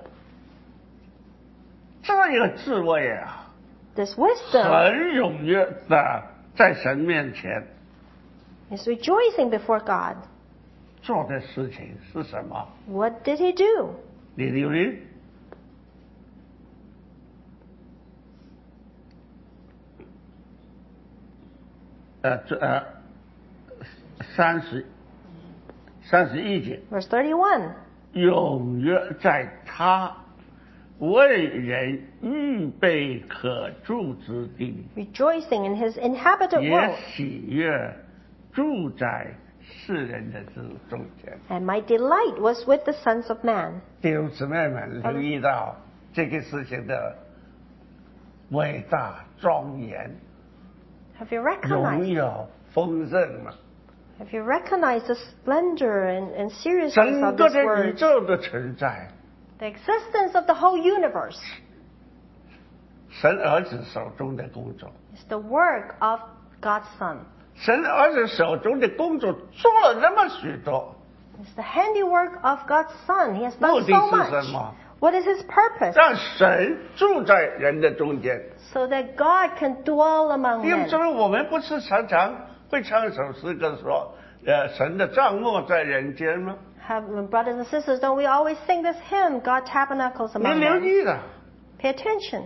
这个智慧啊， This wisdom 很踊跃的在神面前 is rejoicing before God. 做的事情是什么？ What did he do? 你留意，31节， Verse 31. 踊跃在他为人预备可住之地， rejoicing in his inhabited 也 world. 喜悦住在世人的中间。 And my delight was with the sons of man. 弟兄姊妹们，留意到这个事情的伟大庄严、 Have you 荣 recognized? 耀、丰盛嘛？ Have you recognized the splendor and seriousness 整 of 个 this 的宇 word? 宙的存在， The existence of the whole universe 神儿子手中的工作， is the work of God's Son. 神儿子手中的工作做了那么许多， It's the handiwork of God's Son. He has 目 done 的 so 是什 much. 么？ What is his purpose? 让神住在人的中间。 So that God can dwell among 因为 men. 这个我们不是常常会唱一首诗歌说，神的帐幕在人间吗？ Brothers and sisters, don't we always sing this hymn, God tabernacles 你 among 留 men? 意了， Pay attention.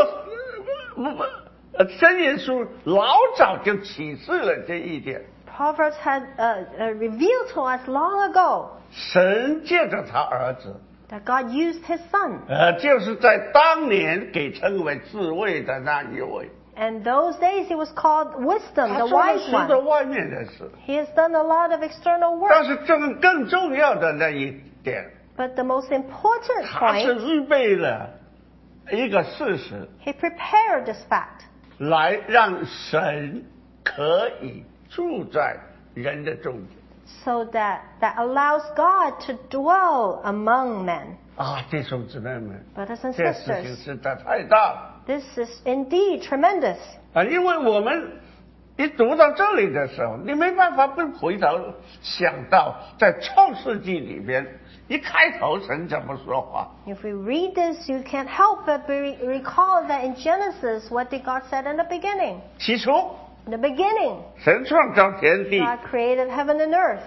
真耶稣老早就启示了这一点。 Proverbs had revealed to us long ago 神借着他儿子， that God used his Son. 就是在当年给称为智慧的那一位， And those days he was called wisdom, 他 the 做了 wise 许多 one. 外面的事， He has done a lot of external 但 work. 是更重要的那一点， But the most important 他是 point, 预备了一个事实， he prepared this fact 来让神可以住在人的中间。 so that allows God to dwell among men. 弟兄姊妹们， Brothers and 这事情 sisters, 实在太大了。 this is indeed tremendous. 因为我们一读到这里的时候，你没办法不回头想到，在创世纪里边，一开头神怎么说话？ If we read this, you can't help but recall that in Genesis, what did God said in the beginning? 起初， In the beginning, 神创造天地， God created heaven and earth.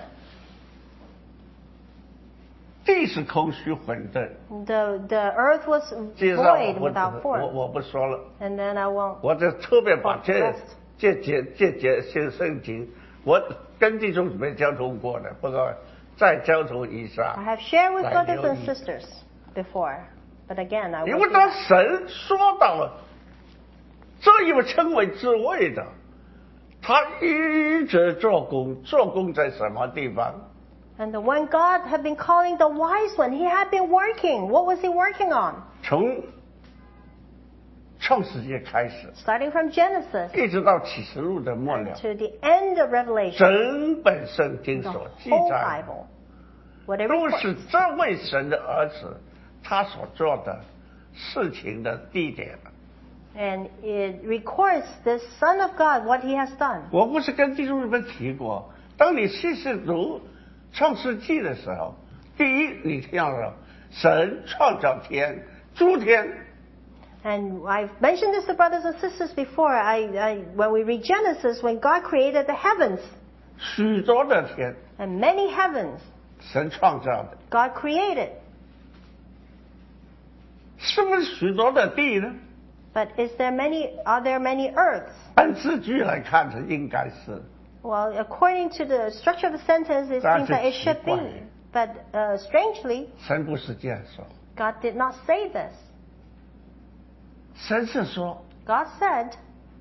地是空虚混沌。 The earth was 介绍 void 我 without form. 我不说了， And then I won't. 我就特别把 Rest. 这节圣经，我跟弟兄姊妹交通过的，不过再交通一 I 下。 have shared with 来 brothers 留 and 意。 sisters before, but again, I 因 will. 为当神说到了这一位称为智慧的，他一直做工，做工在什么地方？ And the one God had been calling the wise one, he had been working. What was he working on? 从创世纪开始， Starting from Genesis 一直到启示录的末了， to the end of Revelation, 整本圣经 the 所记 whole 载， Bible, what it 都 records. 是这位神的儿子他所做的事情的地点。 And it records the Son of God, what he has done. 我不是跟弟兄们提过，当你细细读创世纪的时候，第一，你听到了神创造天，诸天， And I've mentioned this to brothers and sisters before. When we read Genesis, when God created the heavens 许多的天， and many heavens, 神创造的， God created. 是不是许多的地呢？ But are there many earths? 按字句来看，是应该是。 Well, according to the structure of the sentence, it seems that it should be. But strangely, 神不是这样说， God did not say this. 神是说， God said,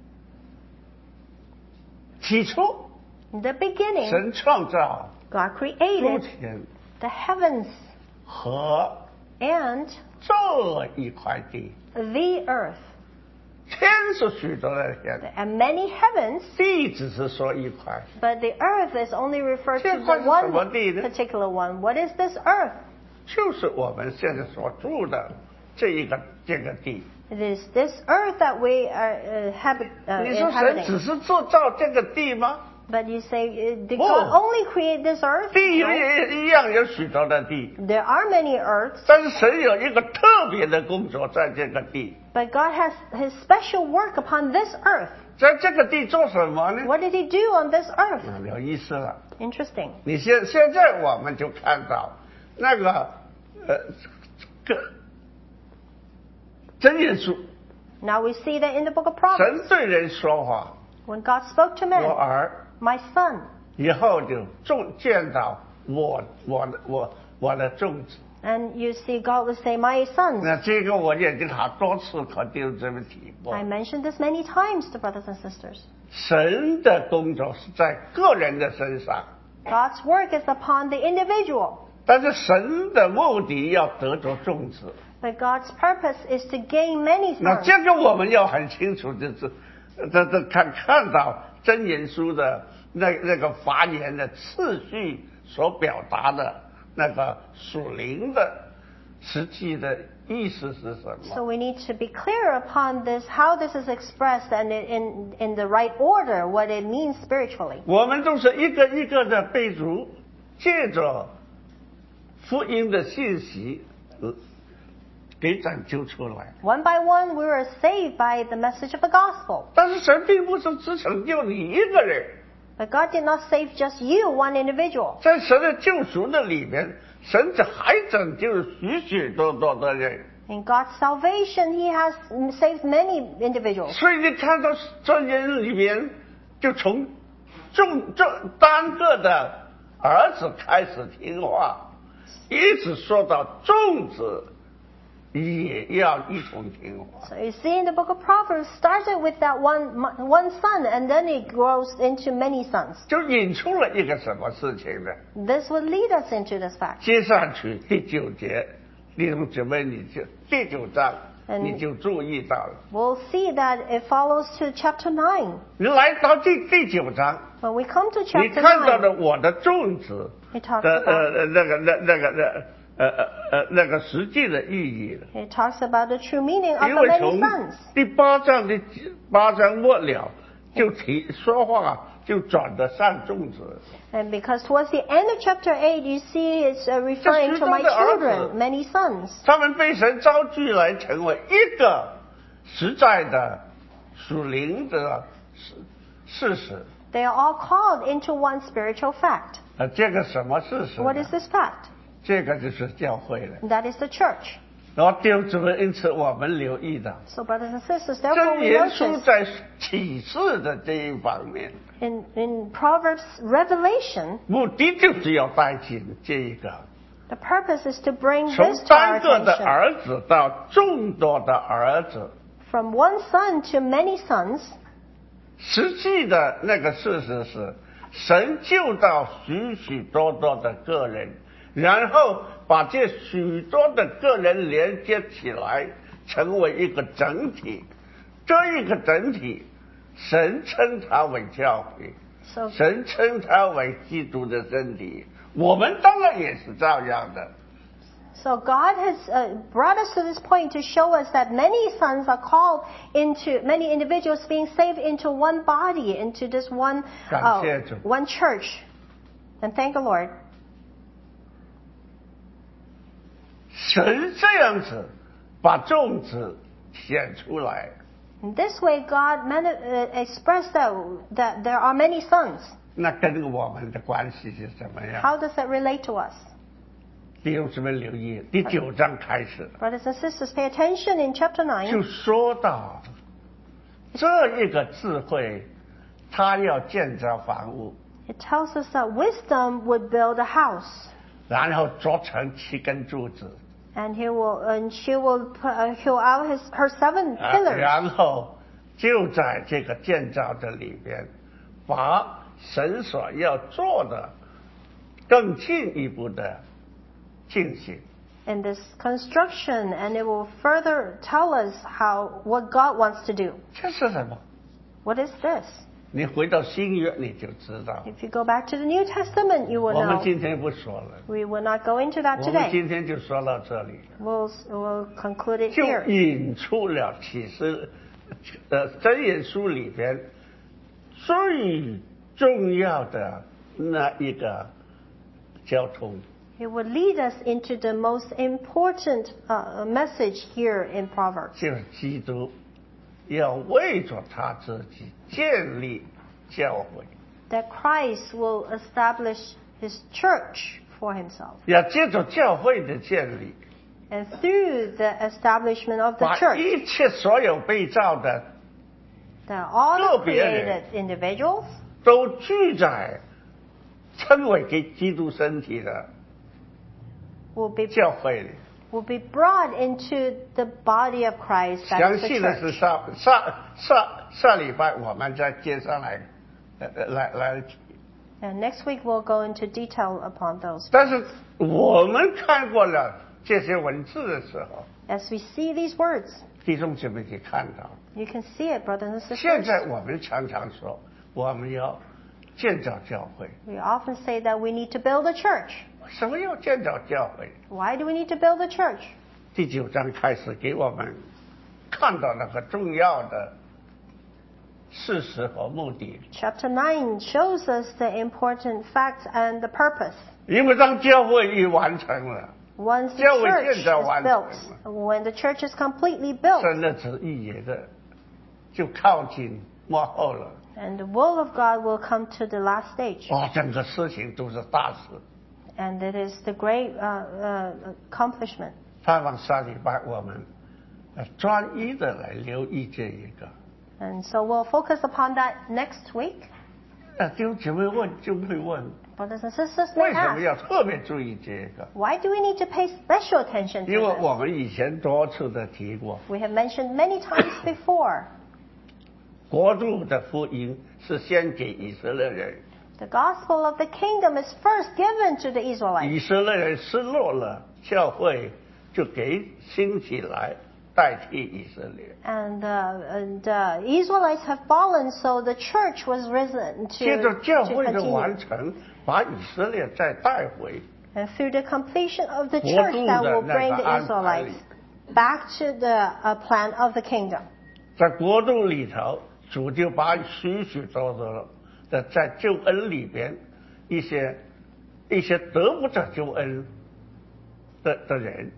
起初 in the beginning, 神创造 God 诸 created 天 the heavens 和 and 这一块地， the earth. 天是许多的天， And many heavens, 地只是说一块。 but the earth is only referred to 这块 the 是什么 one 地呢？ particular one. What is this earth? 就是我们现在所住的这个地。 It is this earth that we are 你说神只 inhabiting. 是制造这个地吗？ But you say, did Oh. God only create this earth? 地 No. 也一样有许多的地， There are many earths, 但是神有一个特别的工作在这个地， but God has His special work upon this earth. 在这个地做什么呢？ What did He do on this earth? 有意思了。 Interesting. 你现在我们就看到那个真耶稣， Now we see that in the book of Proverbs, 神对人说话， when God spoke to 我 men, 儿 my son, 以后就见到我的种子， And you see God will say, my sons. 那这个我也跟他多次和弟兄姊妹提过。 I mentioned this many times to brothers and sisters. 神的工作是在个人的身上， God's work is upon the individual. 但是神的目的要得着众子。 But God's purpose is to gain many 那 sons. 这个我们要很清楚，就是看到真言书的那个发言的次序所表达的那个属灵的实际的意思是什 So 么？ we need to be clear upon this, how this is expressed, and in the right order, what it means spiritually. 我们都是一个一个的被主借着福音的信息给拯救出来。 One by one, we were saved by the message of the gospel. 但是神并不是只拯救你一个人， But God did not save just you, one individual. 在神的救赎的里面，神还拯救许许多多的人。 In God's salvation, He has saved many individuals. 所以你看到这人里面，就从单个的儿子开始听话，一直说到众子也要一同听话。 So you see in the book of Proverbs, started with that one son, and then it grows into many sons. 就引出了一个什么事情呢？ This would lead us into this fact. 接下去第9节，弟兄姊妹，你就第9章你就注意到了。 We'll see that it follows to chapter 9. 你来到第9章， When we come to 你 chapter 看到了 9, 我的众子 it talks 的 about 那个实际的意义了。 it talks about the true meaning of 因 the 为 many 从 sons. 第8章的8章末了，就说话就转得上众子。 And because towards the end of chapter 8, you see it's referring to my children, many sons. 他们被神召聚来成为一个实在的属灵的事实。 They are all called into one spiritual fact. 这个什么事实呢？ What is this fact? 这个就是教会了。 That is the church. 然后弟兄姊妹，因此我们留意到， So brothers and sisters, therefore 真 we 耶稣 notice 在启示的这一方面， in Proverbs revelation, 目的就是要带进这一个 the purpose is to bring 从 this to our 单个的 attention. 儿子到众多的儿子。 From one son to many sons, 实际的那个事实是，神救到许许多多的个人，然后把这许多的个人连接起来，成为一个整体。这一个整体，神称它为教会， so 神称它为基督的身体。我们当然也是照样的。 So God has brought us to this point to show us that many sons are called into, many individuals being saved into one body, into this one, 感谢主。 one church. And thank the Lord. 神这样子把众子显出来， In this way, God expressed that there are many sons. 那跟我们的关系是怎么样？ How does that relate to us? 弟兄姊妹留意，第9章开始 Brothers and sisters, pay attention in chapter 就 9. 说到这一个智慧，他要建造房屋， It tells us that wisdom would build a house. 然后做成7根柱子， And she will hew out her 7 pillars. 然后就在这个建造的里边，把神所要做的更进一步的进行。 In this construction, and it will further tell us what God wants to do. 这是什么？ What is this? 你回到新约你就知道。 If you go back to the New Testament, you will 我们 know. 今天不说了， We will not go into that 我们 today. 今天就说到这里。 We'll conclude it 就 here. 引出了启示箴言书里边最重要的那一个交通， It would lead us into the most important message here in Proverbs. 就是基督要为着他自己建立教会， That Christ will establish His church for Himself. 要借着教会的建立， And through the establishment of the 把 church, 一切所有被造的 that all the 个别人 created individuals 都聚在称为给基督身体的 will be 教会里。 will be brought into the body of Christ. 详 That is the 细的是 church. 上礼拜我们在接上来 And next week we'll go into detail upon those. 但是我们看过了这些文字的时候， As we see these words, 弟兄姊妹可以看到， you can see it, brothers and 现 sisters. 在我们常常说我们要建造教会。 We often say that we need to build a church. 什么要建造教会？ Why do we need to build a church? 第9章开始给我们看到那个重要的事实和目的。 Chapter 9 shows us the important facts and the purpose. 因为当教会已完成了， Once the 教会 church 建造完 is 成 built, 了， when the church is completely built, 神的旨意也就靠近末后了。 and the will of God will come to the last stage. 整个事情都是大事。 And it is the great accomplishment. 盼望下礼拜我们专一的来留意这一个。 And so we'll focus upon that next week. 弟兄姊妹就会问， Brothers and sisters may 为什么 ask, 要特别注意这个？ why do we need to pay special attention 因为 to 我 this? 们以前多次的提过， We have mentioned many times before, 国度的福音是先给以色列人， the gospel of the kingdom is first given to the 以 Israelites. 色列人失落了，教会就给兴起来代替以色列。 And the Israelites have fallen, so the church was risen 接着 to 教会的 continue. 完成，把以色列再带回 And through the completion of the 国 church 度 that 的 will 那 bring 个 the 安排里 Israelites back to the plan of the kingdom. 在国度里头，主就把许许多多的在救恩里边一些得不着救恩的人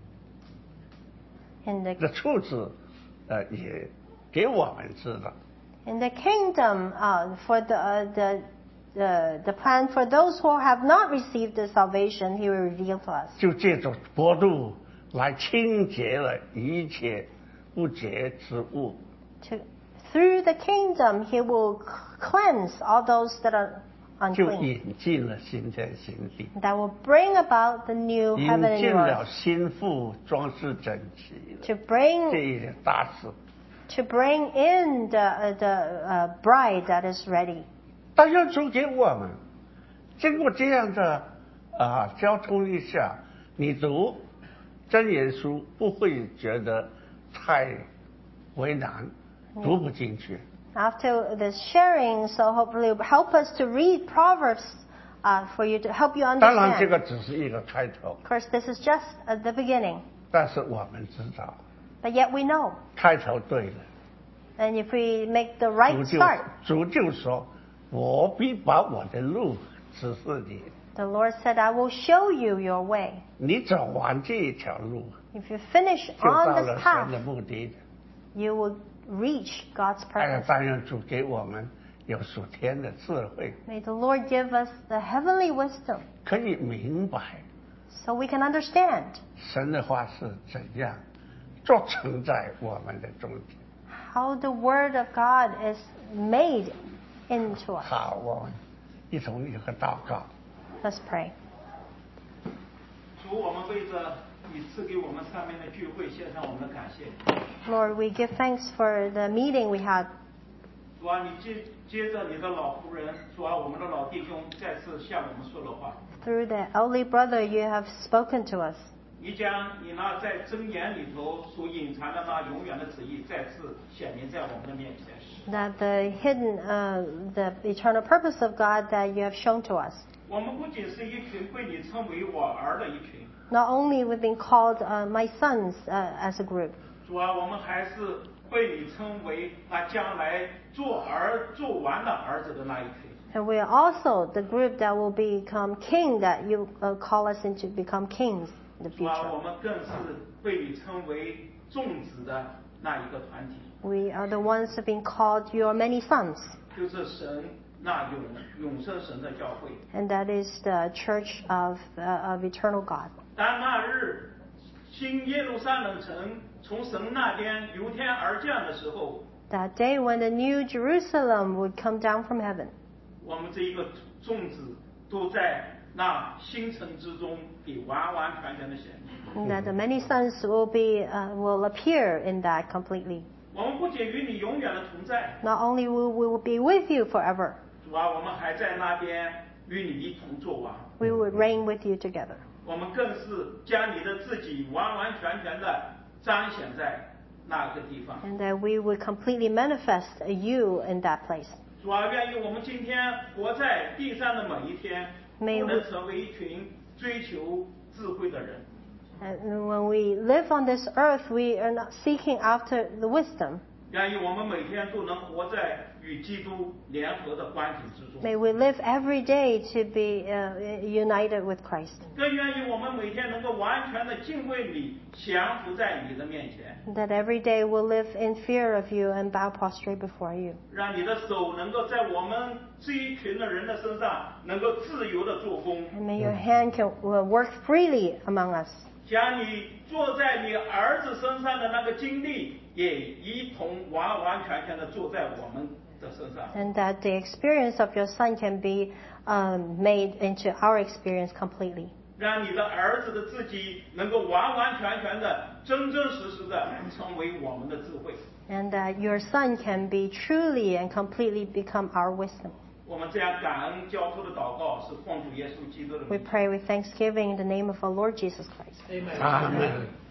In the 的处置，也给我们知道。 In the kingdom, for the plan for those who have not received the salvation, He will reveal to us. 就借着国度来清洁了一切不洁之物， Through the kingdom, He will cleanse all those that are 就 unclean. 引进了新天新地， That will bring about the new 引 heaven and 进 new 了 earth. 新妇装饰整齐了， To 这 bring 一件大事。 in the bride that is ready. 但愿主给我们经过这样的交通一下，你读真言书不会觉得太为难，读不进去。 After the sharing, so hopefully it will help us to read Proverbs for you to help you 当然，这 understand. 个只是一个开头， Of course, this is just at the beginning, 但是我们知道， but yet we know. 开头对了， And if we make the 主 right 就 start, 主就说：“我必把我的路指示你， the Lord said, I will show you your way. 你走完这一条路， If you finish 就到 on 了 this 神的 path, 目的。” you will reach God's 但 purpose. 愿主给我们有属天的智慧， May the Lord give us the heavenly wisdom 可以明白 so we can understand 神的话是怎样做成在我们的中间。 how the Word of God is made into us. 好，我们一同有个祷告。 Let's pray. 主，我们为着你赐给我们上面的聚会献上我们的感谢。 Lord, we give thanks for the meeting we had. 主啊，你接着你的老仆人，主啊，我们的老弟兄再次向我们说了话。 Through the elderly brother, you have spoken to us. 你将你那在箴言里头所隐藏的那永远的旨意再次显明在我们的面前。 That the hidden, the eternal purpose of God that you have shown to us. 我们不仅是一群被你称为我儿的一群， Not only we've been called my sons as a group, 主啊，我们还是被你称为那将来做完的儿子的那一群。 and we are also the group that will become king. That you call us into become kings in the 主啊，我 future. 们更是被你称为众子的那一个团体。 We are the ones who've been called your many sons, 就是神那永生神的教会。 and that is the church of eternal God. 当那日新耶路撒冷城从神那边由天而降的时候， That day when the new Jerusalem would come down from heaven, 我们这一个众子都在那星辰之中给完完全全的显明。 And that the many sons will appear in that completely. 我们不仅与你永远的同在， Not only will we be with you forever, 主啊，我们还在那边与你一同作王。 we will reign with you together. 我们更是将你的自己完完全全的彰显在那个地方。 And that we will completely manifest you in that place. 主啊，愿意我们今天活在地上的每一天，不 May we- 能成为一群追求智慧的人。 And when we live on this earth, we are not seeking after the wisdom. 愿意我们每天都能活在与基督联合的光景之中。 May we live every day to be united with Christ. 更愿意我们每天能够完全的敬畏你，降服在你的面前， That every day we'll live in fear of you and bow prostrate before you. 让你的手能够在我们这一群的人的身上能够自由的做工， And may your hand work freely among us. 将你坐在你儿子身上的那个经历，也一同完完全全的坐在我们的身上。 And that the experience of your Son can be made into our experience completely. 让你的儿子的自己能够完完全全的、真真实实的成为我们的智慧。 And that your Son can be truly and completely become our wisdom. 我们这样感恩交托的祷告，是奉主耶稣基督的 We 名。 pray with thanksgiving in the name of our Lord Jesus Christ. Amen. Amen.